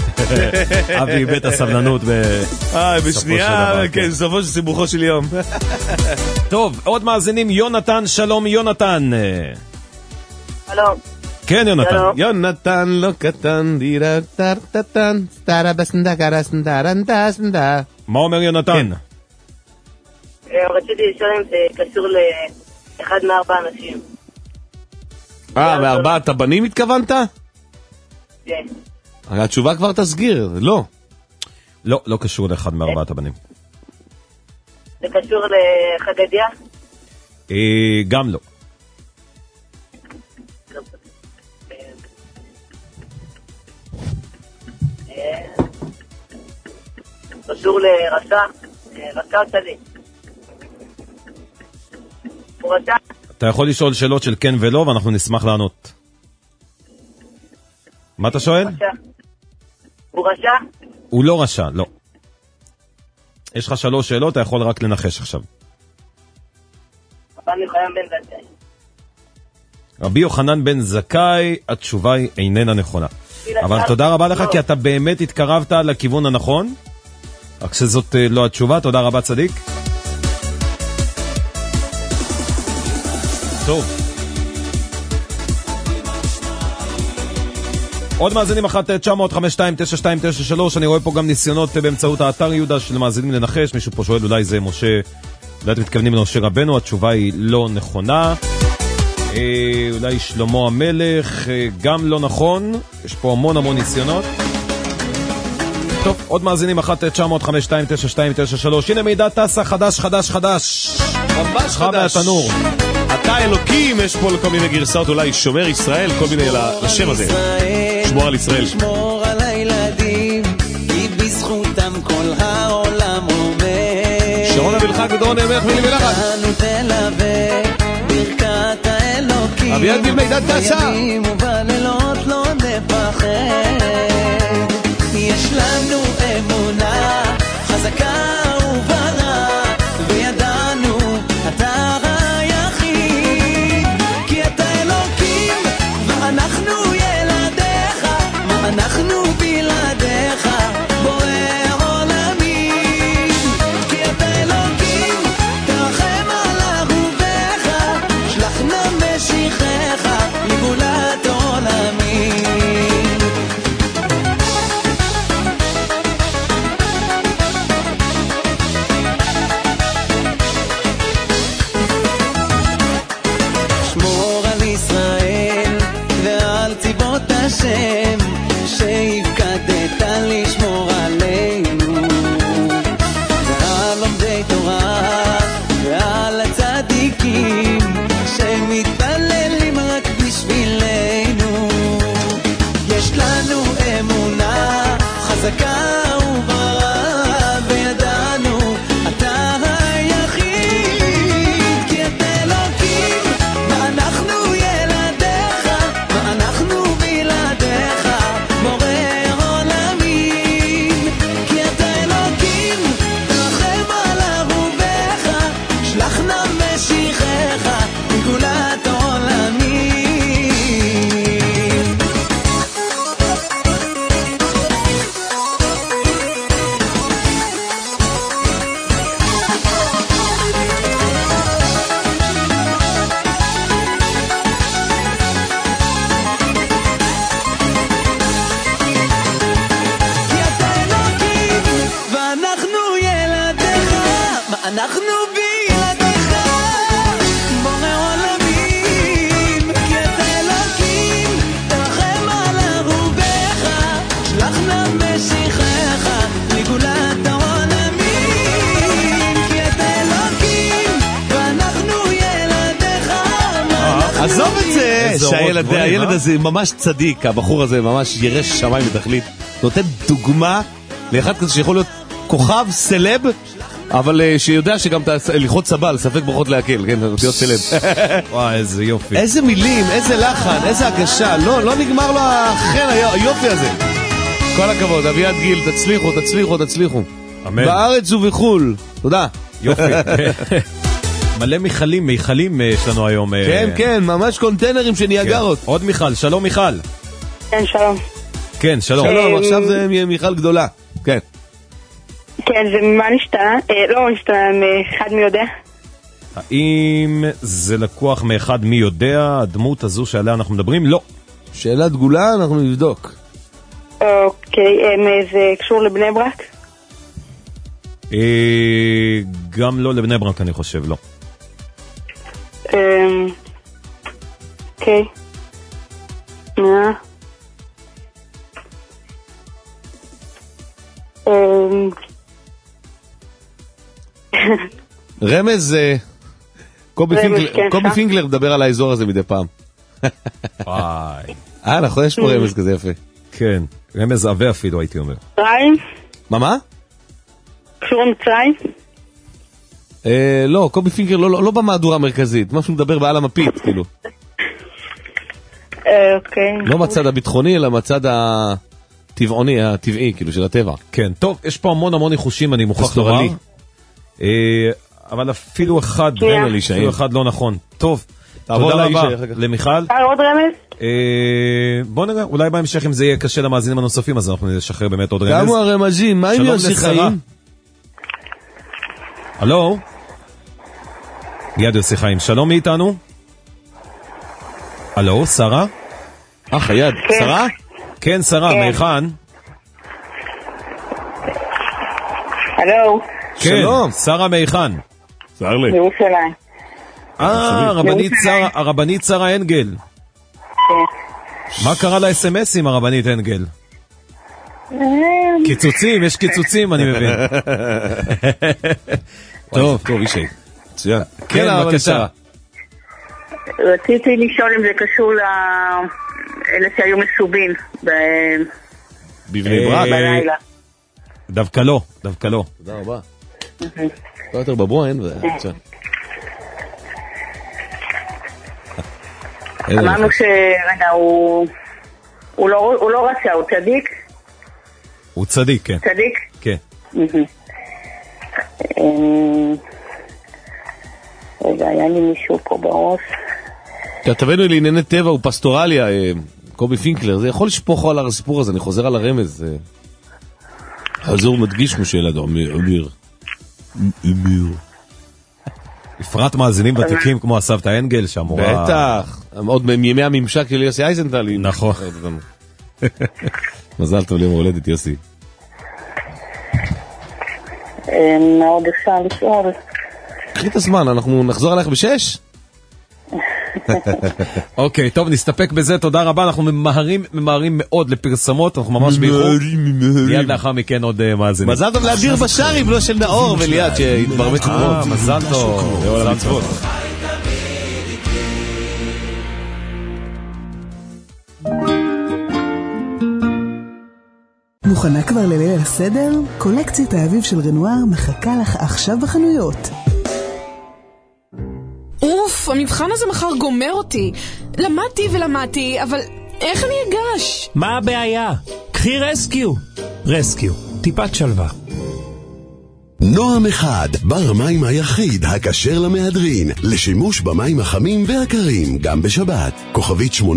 אבי איבד את הסבלנות בשנייה, כן, סופו של סיבוכו של יום. טוב, עוד מאזינים, יונתן, שלום יונתן. שלום. כן יונתן. יונתן לא קטן, דירה טרטטן, סטרה בסנדה סנדה. מה אומר יונתן? רציתי לשאול אם זה קשור לאחד מארבע אנשים. מארבעת הבנים התכוונת? כן. התשובה כבר תסגיר, לא. לא קשור לאחד מארבעת הבנים. זה קשור לחגדיה? גם לא. קשור לרשע? רשע צדיק. הוא רשע? אתה יכול לשאול שאלות של כן ולא, ואנחנו נשמח לענות. מה אתה שואל? הוא רשע? הוא לא רשע, לא. יש לך 3 שאלות, אתה יכול רק לנחש עכשיו. רבי יוחנן בן זכאי. רבי יוחנן בן זכאי, התשובה היא איננה נכונה. אבל תודה רבה לך, כי אתה באמת התקרבת לכיוון הנכון. רק שזאת לא התשובה, תודה רבה צדיק. טוב. עוד מאזינים 1-900-52-9293, אני רואה פה גם ניסיונות באמצעות האתר יהודה של מאזינים לנחש, מישהו פה שואל אולי זה משה, אולי אתם מתכוונים למשה רבנו, התשובה היא לא נכונה. אולי שלמה המלך, גם לא נכון, יש פה המון ניסיונות. טוב, עוד מאזינים 1-900-52-9293, הנה מידע טסה חדש, ממש חדש. מהתנור. אתה אלוקים, יש פה כל מיני גרסאות, אולי שומר ישראל, כל מיני לשם הזה. שמור על ישראל. שמור על הילדים, כי בזכותם כל העולם עומד. שרון המלכה גדרון נמך מילי מלחת. אנו תלווה ברכת האלוקים. אביעד גיל מידע טסה. בימים ובלילות לא נפחד. יש לנו אמונה חזקה וברא, וידענו אתה היחיד, כי אתה אלוקים ואנחנו ילדיך, מה אנחנו בלעדיך בורא עולמים, כי אתה אלוקים תרחם על אהוביך, שלח נא משיחך לגאולת עולמים. השם שהפקדת לשמור עלינו ועל לומדי תורה ועל הצדיקים שמתפללים רק בשבילנו. יש לנו אמונה חזקה וברא, וידענו אתה היחיד, כי אתה אלוקים ואנחנו ילדיך, ואנחנו בלעדיך בורא עולמים, כי אתה אלוקים תרחם על אהוביך, שלח נא משיחך לגאולת עולמים. ואנחנו ילדיך, ואנחנו בלעדיך בורא עולמים, כי אתה אלוקים תרחם על אהוביך, שלח נא משיחך לגאולת העולמים, כי אתה אלוקים ואנחנו ילדיך, עזוב את זה שהילד הזה ממש צדיק, הבחור הזה ממש ירש שמיים ותכלית, נותן דוגמה לאחד כזה שיכול להיות כוכב, סלב, אבל שיודע שגם ללחוץ סבל, ספק ברכות להקל, כן, להיות סלב. וואי, איזה יופי. איזה מילים, איזה לחן, איזה הגשה, לא נגמר לו החן היופי הזה. כל הכבוד, אביעד גיל, תצליחו. אמן. בארץ ובחול. תודה. יופי. מלא מיכלים יש לנו היום. כן, ממש קונטיינרים של ניאגרות. עוד מיכל, שלום מיכל. כן, שלום. כן, שלום. עכשיו זה מיכל גדולה. כן. כן, זה מה נשתנה? לא נשתנה, אחד מי יודע? האם זה לקוח מאחד מי יודע, הדמות הזו שעליה אנחנו מדברים? לא. שאלה דגולה, אנחנו נבדוק. אוקיי, זה קשור לבני ברק? גם לא לבני ברק, אני חושב, לא. אוקיי. רמז, קובי פינקלר מדבר על האזור הזה מדי פעם. וואי. נכון, יש פה רמז כזה יפה. כן, רמז עבה אפילו הייתי אומר. מצרים? מה? קשור למצרים? לא, קובי פינקלר לא במהדורה המרכזית, משהו מדבר בעל המפית, כאילו. אוקיי. לא מצד הביטחוני, אלא מצד הטבעוני, הטבעי, כאילו, של הטבע. כן, טוב, יש פה המון ניחושים, אני מוכרח לומר. אבל אפילו אחד לא נכון. טוב, תודה רבה למיכל. עוד רמז? בוא נראה, אולי בהמשך אם זה יהיה קשה למאזינים הנוספים, אז אנחנו נשחרר באמת עוד רמז. כמה הרמזים, מה עם יוסי חיים? הלו? מיד יוסי חיים, שלום מי איתנו? הלו, שרה? חייד, שרה? כן, שרה, מהיכן? הלו? כן, שרה מהיכן? שרלי. מירושלים. הרבנית שרה אנגל. כן. מה קרה ל-SMSים, הרבנית אנגל? קיצוצים, יש קיצוצים, אני מבין. טוב, אישי. מצוין. כן, בבקשה. רציתי לשאול אם זה קשור לאלה שהיו מסובים בבני ברק. בלילה. דווקא לא. תודה רבה. לא יותר בברואין. אמרנו שרגע, הוא לא רצה, הוא צדיק? הוא צדיק, כן. צדיק? כן. רגע, היה לי מישהו פה בראש. כתבנו לענייני טבע הוא פסטורליה, קובי פינקלר, זה יכול לשפוך על הסיפור הזה, אני חוזר על הרמז. חזור מדגיש משאלת אמיר. בפרט מאזינים ותיקים כמו הסבתא אנגל שאמורה... בטח, עוד מימי הממשק של יוסי אייזנטל. נכון. מזל טוב ליום הולדת יוסי. מה עוד אפשר לשאול? קחי את הזמן, אנחנו נחזור עליך ב6? אוקיי, טוב, נסתפק בזה, תודה רבה, אנחנו ממהרים מאוד לפרסמות, אנחנו ממש באיחור. מיד לאחר מכן עוד מאזינים. מזל טוב לאדיר בשארי, בנו של נאור וליד שהתברמת שומרות. מזל טוב. לעולם מצוות. מוכנה כבר לליל הסדר? קולקציית האביב של רנואר מחכה לך עכשיו בחנויות. אוף, המבחן הזה מחר גומר אותי. למדתי, אבל איך אני אגש? מה הבעיה? קחי רסקיו. רסקיו, טיפת שלווה. נועם אחד, בר המים היחיד הכשר למהדרין, לשימוש במים החמים והקרים, גם בשבת. כוכבית 85-10.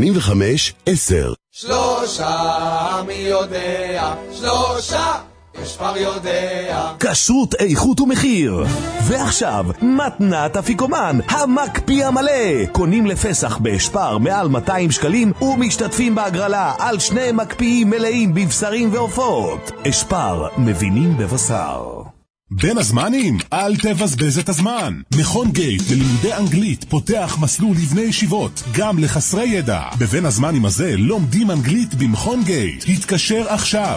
3 מי יודע, 3 יש כבר יודע. כשרות, איכות ומחיר. ועכשיו, מתנת אפיקומן, המקפיא המלא. קונים לפסח בשפר מעל 200 שקלים ומשתתפים בהגרלה על 2 מקפיאים מלאים בבשרים ועופות. אשפר, מבינים בבשר. בין הזמנים, אל תבזבז את הזמן. מכון גייט ללימודי אנגלית פותח מסלול לבני ישיבות, גם לחסרי ידע. בבין הזמנים הזה לומדים אנגלית במכון גייט. התקשר עכשיו,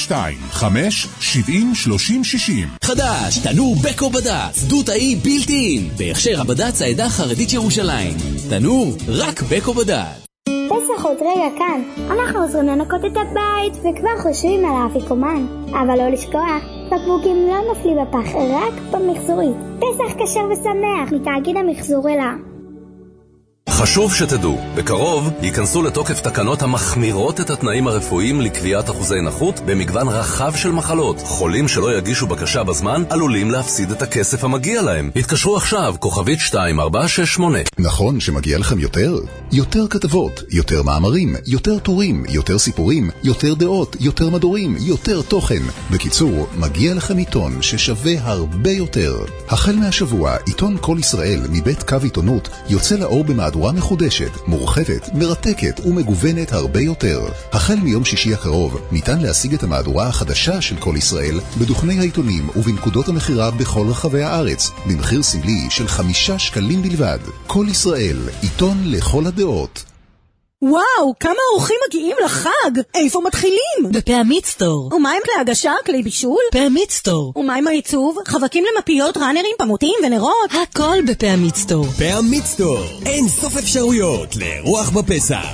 02-570-3060. חדש, תנור בקו בד"ץ, דו-תאי בילט-אין, בהכשר הבד"ץ העדה החרדית ירושלים. תנור רק בקו בד"ץ. פסח עוד רגע כאן, אנחנו עוזרים לנקות את הבית וכבר חושבים על האפיקומן. אבל לא לשכוח, בקבוקים לא נופלים בפח, רק במחזורית. פסח כשר ושמח מתאגיד המחזור אלה. חשוב שתדעו, בקרוב ייכנסו לתוקף תקנות המחמירות את התנאים הרפואיים לקביעת אחוזי נכות במגוון רחב של מחלות. חולים שלא יגישו בקשה בזמן עלולים להפסיד את הכסף המגיע להם. התקשרו עכשיו, כוכבית 2468. נכון שמגיע לכם יותר? יותר כתבות, יותר מאמרים, יותר טורים, יותר סיפורים, יותר דעות, יותר מדורים, יותר תוכן. בקיצור, מגיע לכם עיתון ששווה הרבה יותר. החל מהשבוע, עיתון כל ישראל מבית קו עיתונות יוצא לאור במהדורה מחודשת, מורחבת, מרתקת ומגוונת הרבה יותר. החל מיום שישי הקרוב ניתן להשיג את המהדורה החדשה של כל ישראל בדוכני העיתונים ובנקודות המחירה בכל רחבי הארץ, במחיר סמלי של 5 שקלים בלבד. כל ישראל, עיתון לכל הדעות. וואו, כמה אורחים מגיעים לחג! איפה מתחילים? בפעמית סטור. ומה עם כלי הגשה, כלי בישול? פעמית סטור. ומה עם העיצוב? חבקים למפיות, ראנרים, פמוטים ונרות? הכל בפעמית סטור. פעמית סטור. אין סוף אפשרויות לרוח בפסח.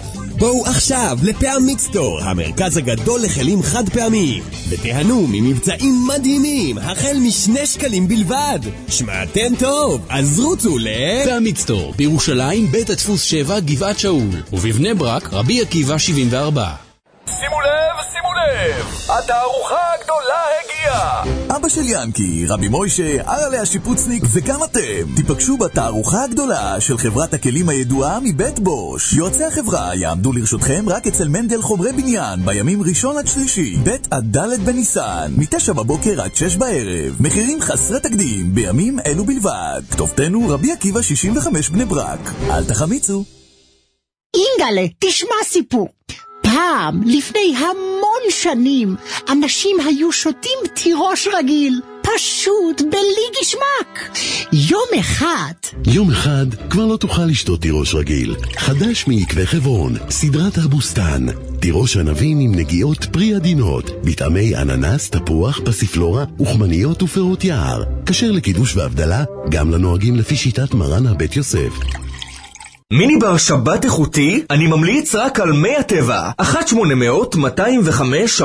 בואו עכשיו לפעם מיצטור, המרכז הגדול לכלים חד פעמיים, ותיהנו ממבצעים מדהימים, החל מ2 שקלים בלבד. שמעתם טוב, אז רוצו פעם מיצטור, בירושלים, בית הדפוס 7, גבעת שאול, ובבני ברק, רבי עקיבא 74. שימו לב, התערוכה הגדולה הגיעה. אבא של ינקי, רבי מוישה, ארלה השיפוצניק וגם אתם תיפגשו בתערוכה הגדולה של חברת הכלים הידועה מבית בוש. יועצי החברה יעמדו לרשותכם רק אצל מנדל חומרי בניין בימים ראשון עד שלישי, ב' עד ד' בניסן, מ9 בבוקר עד 6 בערב. מחירים חסרי תקדים בימים אלו בלבד. כתובתנו רבי עקיבא 65 בני ברק. אל תחמיצו. אינגלה, תשמע סיפור. פעם, לפני המון שנים, אנשים היו שותים תירוש רגיל, פשוט בלי גשמק. יום אחד כבר לא תוכל לשתות תירוש רגיל. חדש מעקבי חברון, סדרת הבוסטן. תירוש ענבים עם נגיעות פרי עדינות, בטעמי אננס, תפוח, פסיפלורה, וחמניות ופירות יער. כשר לקידוש והבדלה, גם לנוהגים לפי שיטת מרן הבית יוסף. מיני בר שבת איכותי, אני ממליץ רק על מי הטבע. 1-800-205-405.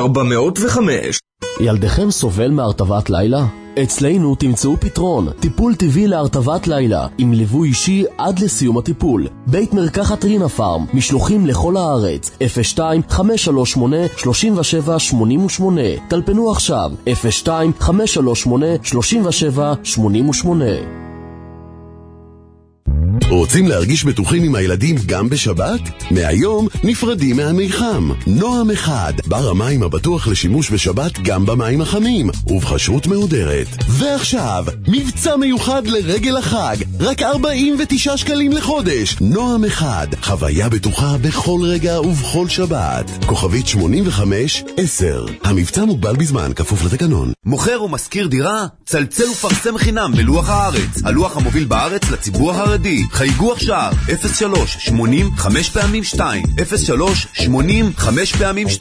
ילדכם סובל מהרטבת לילה? אצלנו תמצאו פתרון, טיפול טבעי להרטבת לילה, עם ליווי אישי עד לסיום הטיפול. בית מרקחת רינה פארם, משלוחים לכל הארץ, 02-538-3788. טלפנו עכשיו, 02-538-3788. רוצים להרגיש בטוחים עם הילדים גם בשבת? מהיום נפרדים מהמיחם. נועם אחד, בר המים הבטוח לשימוש בשבת גם במים החמים, ובחשרות מהודרת. ועכשיו, מבצע מיוחד לרגל החג, רק 49 שקלים לחודש. נועם אחד, חוויה בטוחה בכל רגע ובכל שבת. כוכבית 85-10. המבצע מוגבל בזמן, כפוף לתקנון. מוכר ומשכיר דירה? צלצל ופרסם חינם בלוח הארץ, הלוח המוביל בארץ לציבור החרדי. חייגו עכשיו 03-80-5x2 03-80-5x2.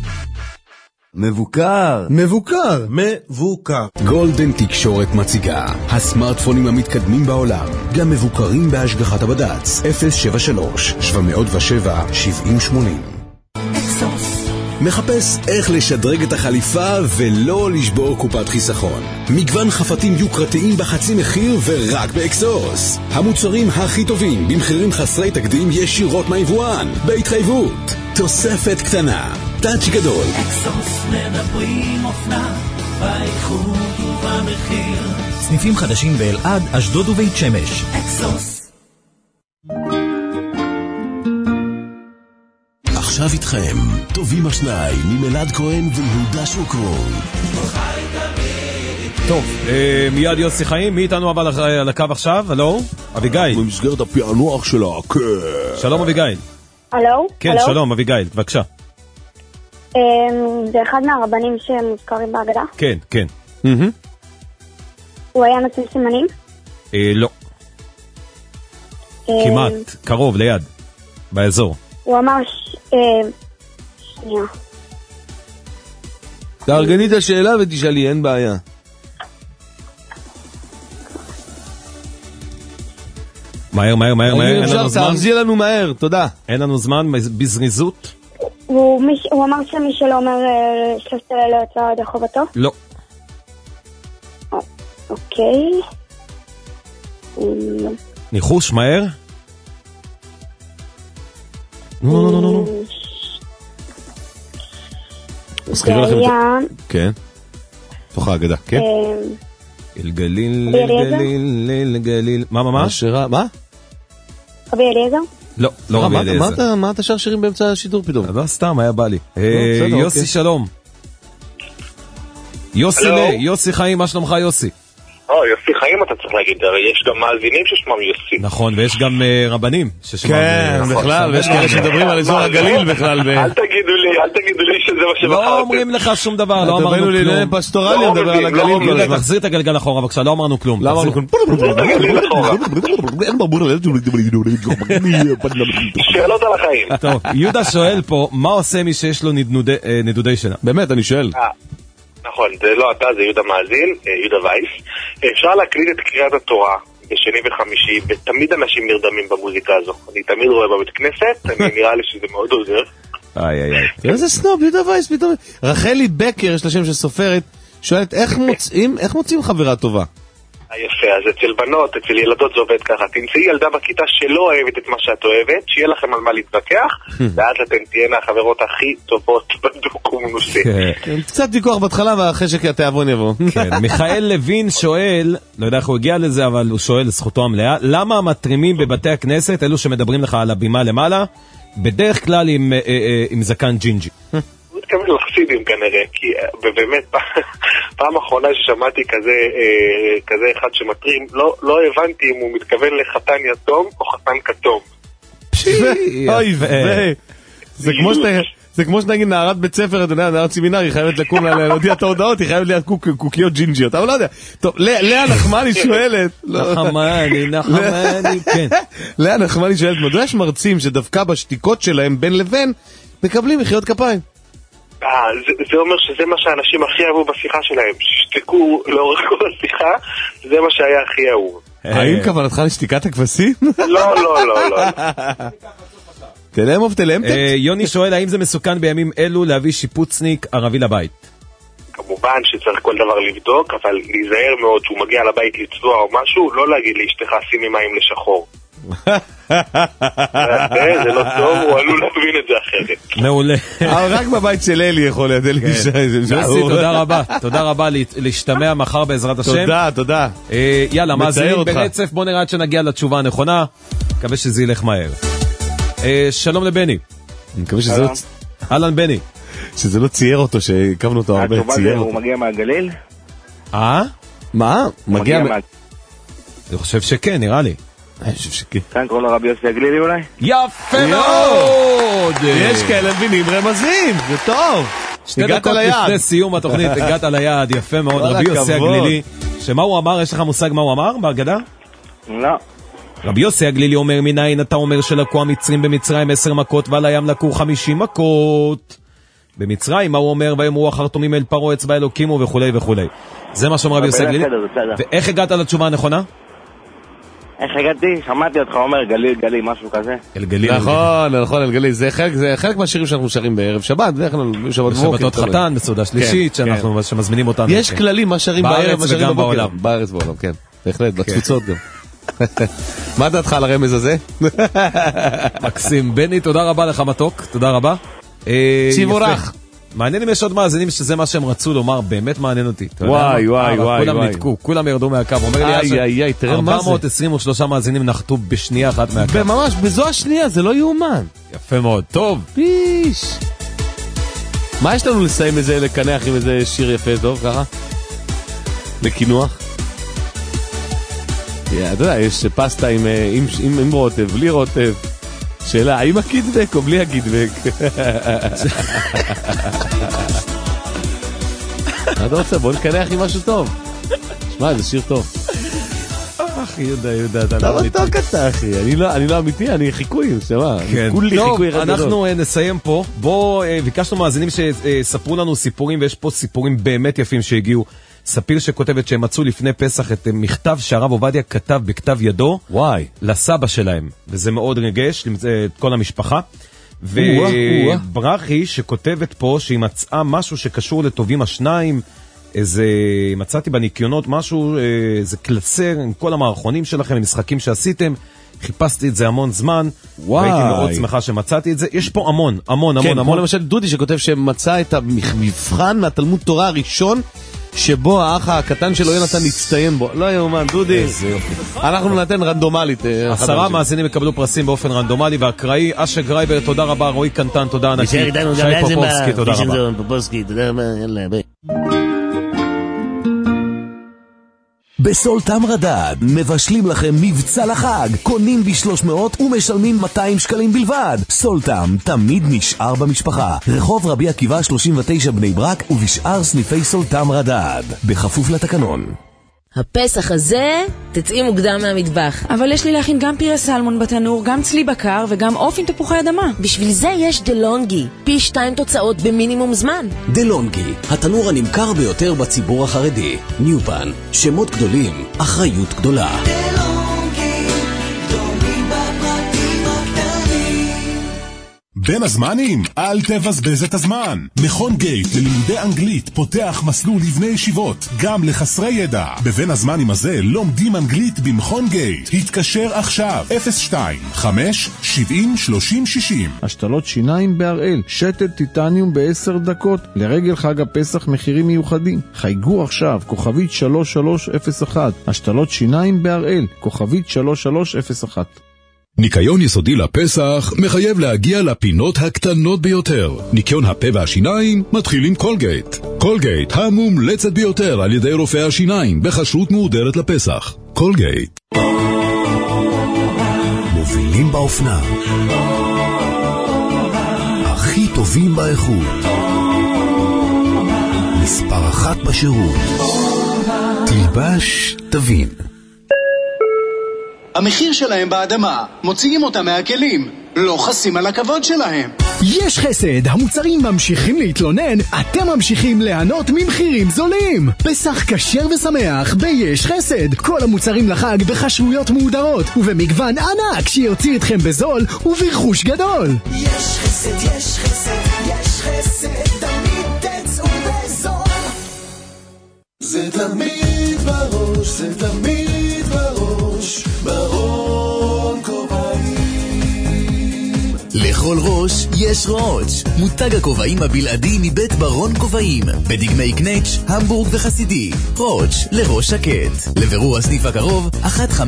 מבוקר. גולדן תקשורת מציגה הסמארטפונים המתקדמים בעולם, גם מבוקרים בהשגחת הבד"ץ. 073-707-7080. מחפש איך לשדרג את החליפה ולא לשבור קופת חיסכון. מגוון חפתים יוקרתיים בחצי מחיר ורק באקסוס. המוצרים הכי טובים במחירים חסרי תקדים ישירות מהיבואן, בהתחייבות. תוספת קטנה, טאץ' גדול. אקסוס מדברים אופנה, באיכות ובמחיר. סניפים חדשים באלעד, אשדוד ובית שמש. אקסוס. עכשיו איתכם, טובים השניים עם אלעד כהן ויהודה שוקרון. טוב, מיד יוסי חיים, מי איתנו אבל על הקו עכשיו? הלו? אביגיל. במסגרת הפענוח שלה, כן. שלום אביגיל. הלו? כן, שלום אביגיל, בבקשה. זה אחד מהרבנים שמוזכרים בהגדה? כן, כן. הוא היה נושא סימנים? לא. כמעט, קרוב, ליד, באזור. הוא אמר שנייה. תארגני את השאלה ותשאלי, אין בעיה. מהר, אין לנו זמן. תארזי לנו מהר, תודה. אין לנו זמן, בזריזות. הוא אמר שמי שלא אומר שלושת אלה לא יצא עד חובתו? לא. אוקיי. ניחוש, מהר. נו. מזכיר לכם את... כן. תוך ההגדה, כן? אלגליל. מה? מה? רבי אליעזר? לא רבי אליעזר. מה אתה שר שירים באמצע השידור פתאום? לא, סתם, היה בא לי. יוסי, שלום. יוסי חיים, מה שלומך יוסי? יוסי חיים אתה צריך להגיד, הרי יש גם מאזינים ששמם יוסי. נכון, ויש גם רבנים ששמם... כן, בכלל, ויש כאלה שמדברים על אזור הגליל בכלל. אל תגידו לי שזה מה שבחרתם. לא אומרים לך שום דבר, לא אמרנו כלום. תבנו לי פסטורלי, נדבר על הגליל. יהודה, תחזיר את הגלגל אחורה, בבקשה, לא אמרנו כלום. לא אמרנו כלום. שאלות על החיים. טוב, יהודה שואל פה, מה עושה מי שיש לו נדודי שינה? באמת, אני שואל. נכון, זה לא אתה, זה יהודה מאזין, יהודה וייס. אפשר להקליט את קריאת התורה שני וחמישי, ותמיד אנשים נרדמים במוזיקה הזו. אני תמיד רואה בבית כנסת, נראה לי שזה מאוד עוזר. איזה סנוב, יהודה וייס פתאום. רחלי בקר, יש לה שם של סופרת, שואלת איך מוצאים חברה טובה? יפה, אז אצל בנות, אצל ילדות זה עובד ככה. תמצאי ילדה בכיתה שלא אוהבת את מה שאת אוהבת, שיהיה לכם על מה להתווכח, ואז אתן תהיינה החברות הכי טובות בדוק ומנוסים. קצת ויכוח בהתחלה, ואחרי שהתיאבון יבוא. מיכאל לוין שואל, לא יודע איך הוא הגיע לזה, אבל הוא שואל לזכותו המלאה, למה המטרימים בבתי הכנסת, אלו שמדברים לך על הבימה למעלה, בדרך כלל עם זקן ג'ינג'י? הוא מתכוון לחסידים כנראה, כי באמת פעם אחרונה ששמעתי כזה אחד שמטרים, לא הבנתי אם הוא מתכוון לחתן יתום או חתן כתום. אוי זה כמו שנגיד נערת בית ספר, אתה יודע, נערת סמינרי, היא חייבת לקום להודיע את ההודעות, היא חייבת להיות קוקיות ג'ינג'יות, אבל לא יודע. טוב, לאה נחמני שואלת, נחמני, כן. לאה נחמני שואלת, מדוע יש מרצים שדווקא בשתיקות שלהם בין לבין, מקבלים מחיאות כפיים? זה אומר שזה מה שהאנשים הכי אהבו בשיחה שלהם, ששתקו לאורך כל השיחה, זה מה שהיה הכי אהוב. האם כוונתך לשתיקת הכבשים? לא. תלם. יוני שואל, האם זה מסוכן בימים אלו להביא שיפוצניק ערבי לבית? כמובן שצריך כל דבר לבדוק, אבל להיזהר מאוד שהוא מגיע לבית לצבוע או משהו, לא להגיד לאשתך שימי מים לשחור. זה לא טוב, הוא עלול להבין את זה אחרת. מעולה. אבל רק בבית של אלי יכול להדל גישה. יוסי, תודה רבה להשתמע מחר בעזרת השם. תודה. יאללה, מאזינים ברצף, בוא נראה עד שנגיע לתשובה הנכונה, מקווה שזה ילך מהר. שלום לבני. אני מקווה שזה לא... אהלן בני. שזה לא צייר אותו, שהקמנו אותו הרבה, צייר אותו. הוא מגיע מהגליל? מה? מגיע אני חושב שכן, נראה לי. אני חושב שכן. כאן קוראים לו רבי יוסי הגלילי אולי? יפה מאוד! יש כאלה מבינים רמזים, זה טוב. 2 דקות לפני סיום התוכנית, הגעת ליעד, יפה מאוד, רבי יוסי הגלילי. שמה הוא אמר? יש לך מושג מה הוא אמר בהגדה? לא. רבי יוסי הגלילי אומר, מניין אתה אומר שלקו המצרים במצרים 10 מכות ועל הים לקו 50 מכות. במצרים, מה הוא אומר? ויאמרו החרטומים אל פרעה אצבע אלוקימו וכולי וכולי. זה מה שאומר רבי יוסי הגלילי. ואיך הגעת לתשובה הנכונה? איך הגעתי? שמעתי אותך אומר גליל, משהו כזה. נכון, גליל. זה חלק מהשירים שאנחנו שרים בערב שבת, בשבתות חתן, בסעודה שלישית, שמזמינים אותנו. יש כללים, מה שרים בערב, מה שרים בבוקר. בארץ ובעולם, כן. בהחלט, בתפוצות גם. מה דעתך על הרמז הזה? מקסים. בני, תודה רבה לך מתוק, תודה רבה. שיבורך. מעניין אם יש עוד מאזינים שזה מה שהם רצו לומר, באמת מעניין אותי. וואי. כולם נתקו, כולם ירדו מהקו. אומר לי, 423 מאזינים נחתו בשנייה אחת מהקו. ממש, בזו השנייה, זה לא יאומן. יפה מאוד, טוב. פיש. מה יש לנו לסיים איזה, לקנח עם איזה שיר יפה, טוב, ככה? לקינוח? אתה יודע, יש פסטה עם רוטב, בלי רוטב. שאלה, האם הקידבק או בלי הקידבק? מה אתה רוצה? בוא נקנח עם משהו טוב. שמע, זה שיר טוב. אחי, יהודה, אתה לא אמיתי. אתה אחי, אני לא אמיתי, אני חיקוי, שמה. כולי חיקוי אחד גדול. אנחנו נסיים פה. בוא, ביקשנו מאזינים שספרו לנו סיפורים, ויש פה סיפורים באמת יפים שהגיעו. ספיר שכותבת שהם מצאו לפני פסח את מכתב שהרב עובדיה כתב בכתב ידו לסבא שלהם, וזה מאוד רגש את כל המשפחה. וברכי שכותבת פה שהיא מצאה משהו שקשור לטובים השניים, מצאתי בניקיונות משהו, איזה קלסר עם כל המערכונים שלכם, עם משחקים שעשיתם, חיפשתי את זה המון זמן, והייתי מאוד שמחה שמצאתי את זה. יש פה המון. כן, כמו למשל דודי שכותב שמצא את המבחן מהתלמוד תורה הראשון, שבו האח הקטן שלו יונתן נצטיין בו. לא יאומן, דודי. אנחנו נתן רנדומלית. 10 מאזינים יקבלו פרסים באופן רנדומלי והקראי. אשר גרייבר, תודה רבה. רועי קנטן, תודה ענקי. שי פופובסקי, תודה רבה. בסולטם רדד מבשלים לכם מבצע לחג, קונים ב300 ומשלמים 200 שקלים בלבד. סולטם תמיד נשאר במשפחה, רחוב רבי עקיבא 39 בני ברק ובשאר סניפי סולטם רדד, בכפוף לתקנון. הפסח הזה תצאי מוקדם מהמטבח. אבל יש לי להכין גם פירה סלמון בתנור, גם צלי בקר וגם עוף עם תפוחי אדמה. בשביל זה יש דלונגי, פי 2 תוצאות במינימום זמן. דלונגי, התנור הנמכר ביותר בציבור החרדי. ניופן, שמות גדולים, אחריות גדולה. בין הזמנים, אל תבזבז את הזמן. מכון גייט ללימודי אנגלית פותח מסלול לבני ישיבות, גם לחסרי ידע. בבין הזמנים הזה לומדים אנגלית במכון גייט. התקשר עכשיו, 02-5-70-30-60. השתלות שיניים בהראל, שתל טיטניום ב10 דקות, לרגל חג הפסח מחירים מיוחדים. חייגו עכשיו, כוכבית 3301. השתלות שיניים בהראל, כוכבית 3301. ניקיון יסודי לפסח מחייב להגיע לפינות הקטנות ביותר. ניקיון הפה והשיניים מתחיל עם קולגייט. קולגייט, המומלצת ביותר על ידי רופאי השיניים, בכשרות מהודרת לפסח. קולגייט. מובילים באופנה. הכי טובים באיכות. מספר 1 בשירות. תלבש, תבין. המחיר שלהם באדמה, מוציאים אותם מהכלים, לא חסים על הכבוד שלהם. יש חסד, המוצרים ממשיכים להתלונן, אתם ממשיכים ליהנות ממחירים זולים. פסח כשר ושמח ביש חסד, כל המוצרים לחג בחשויות מהודרות ובמגוון ענק שיוציא אתכם בזול וברכוש גדול. יש חסד, יש חסד, יש חסד, תמיד תצאו בזול. זה תמיד בראש, זה תמיד בראש, ברון כובעים. לכל ראש יש ראש. מותג הכובעים הבלעדי מבית ברון כובעים, בדגמי קנץ', המבורג וחסידי. ראש לראש שקט. לבירור הסניף הקרוב 1599-578-946.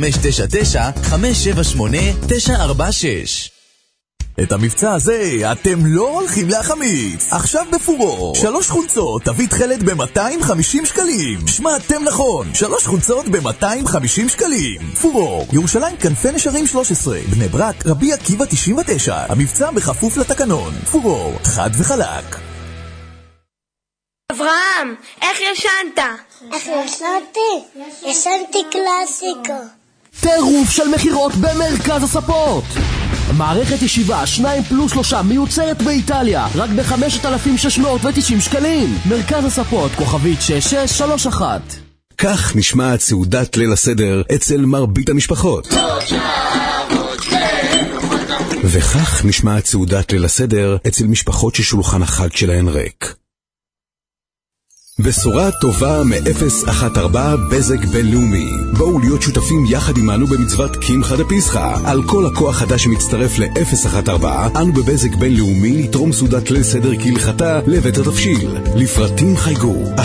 את המבצע הזה אתם לא הולכים להחמיץ. עכשיו בפורור 3 חולצות תווית חלד ב-250 שקלים. שמעתם נכון, 3 חולצות ב-250 שקלים. פורור, ירושלים כנפי נשרים 13, בני ברק, רבי עקיבא 99. המבצע בכפוף לתקנון. פורור, חד וחלק. אברהם, איך ישנת? איך ישנתי? ישנתי קלאסיקו. טירוף של מחירות במרכז הספות. מערכת ישיבה 2+3 מיוצרת באיטליה רק ב-5,690 שקלים. מרכז הספות, כוכבית 6631. כך נשמעת סעודת ליל הסדר אצל מרבית המשפחות. וכך נשמעת סעודת ליל הסדר אצל משפחות ששולחן החג שלהן ריק. בשורה טובה מ-014 בזק בינלאומי. בואו להיות שותפים יחד עמנו במצוות קמחא דפסחא. על כל לקוח חדש שמצטרף ל-014, אנו בבזק בינלאומי נתרום סעודת ליל סדר כהלכתה לבית התבשיל. לפרטים חייגו 1-800-076-777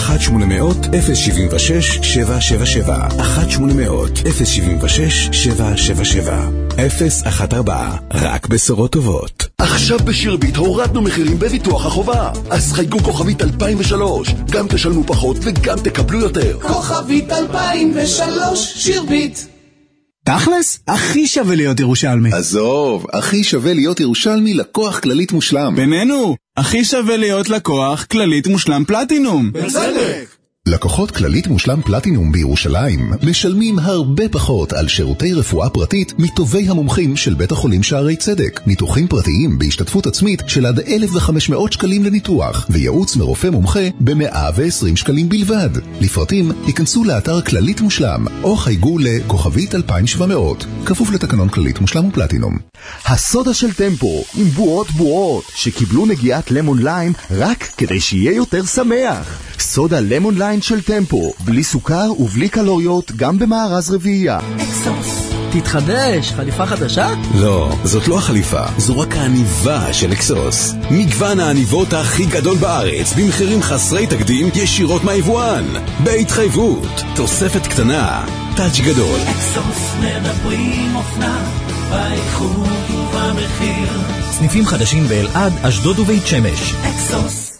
1-800-076-777 014. רק בשורות טובות. עכשיו בשירביט הורדנו מחירים בביטוח החובה, אז חייגו כוכבית 2003, גם תשלמו פחות וגם תקבלו יותר. כוכבית 2003, שירביט. תכלס, הכי שווה להיות ירושלמי. עזוב, הכי שווה להיות ירושלמי לקוח כללית מושלם. בינינו, הכי שווה להיות לקוח כללית מושלם פלטינום. בצדק. לקוחות כללית מושלם פלטינום בירושלים משלמים הרבה פחות על שירותי רפואה פרטית מטובי המומחים של בית החולים שערי צדק. ניתוחים פרטיים בהשתתפות עצמית של עד 1,500 שקלים לניתוח, וייעוץ מרופא מומחה ב-120 שקלים בלבד. לפרטים היכנסו לאתר כללית מושלם או חייגו לכוכבית 2700, כפוף לתקנון כללית מושלם ופלטינום. הסודה של טמפו עם בועות שקיבלו נגיעת למון ליים רק כדי שיהיה יותר שמח. סודה למון ליים של טמפו, בלי סוכר ובלי קלוריות, גם במארז רביעייה. אקסוס. תתחדש, חליפה חדשה? לא, זאת לא החליפה, זו רק העניבה של אקסוס. מגוון העניבות הכי גדול בארץ, במחירים חסרי תקדים ישירות מהיבואן. בהתחייבות, תוספת קטנה, טאץ' גדול. אקסוס מדברים אופנה, באיכות ובמחיר. סניפים חדשים באלעד, אשדוד ובית שמש. אקסוס.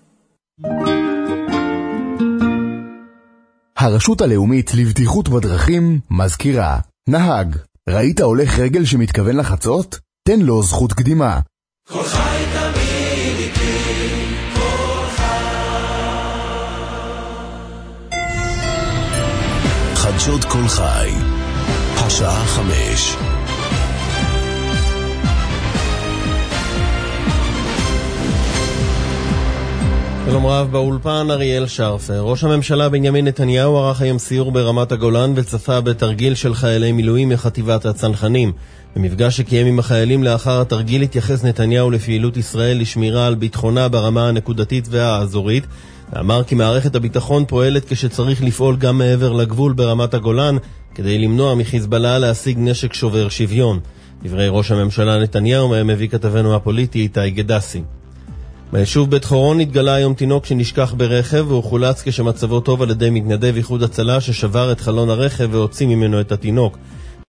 הרשות הלאומית לבטיחות בדרכים מזכירה. נהג, ראית הולך רגל שמתכוון לחצות? תן לו זכות קדימה. כל חי תמיד איתי, כל חדשות כל חי, השעה 5. שלום רב באולפן אריאל שרפר. ראש הממשלה בנימין נתניהו ערך היום סיור ברמת הגולן וצפה בתרגיל של חיילי מילואים מחטיבת הצנחנים. במפגש שקיים עם החיילים לאחר התרגיל התייחס נתניהו לפעילות ישראל לשמירה על ביטחונה ברמה הנקודתית והאזורית, ואמר כי מערכת הביטחון פועלת כשצריך לפעול גם מעבר לגבול ברמת הגולן כדי למנוע מחיזבאללה להשיג נשק שובר שוויון. דברי ראש הממשלה נתניהו מביא כתבנו הפוליטי איתי גדסי. ביישוב בית חורון התגלה היום תינוק שנשכח ברכב והוא חולץ כשמצבו טוב על ידי מתנדב איחוד הצלה ששבר את חלון הרכב והוציא ממנו את התינוק.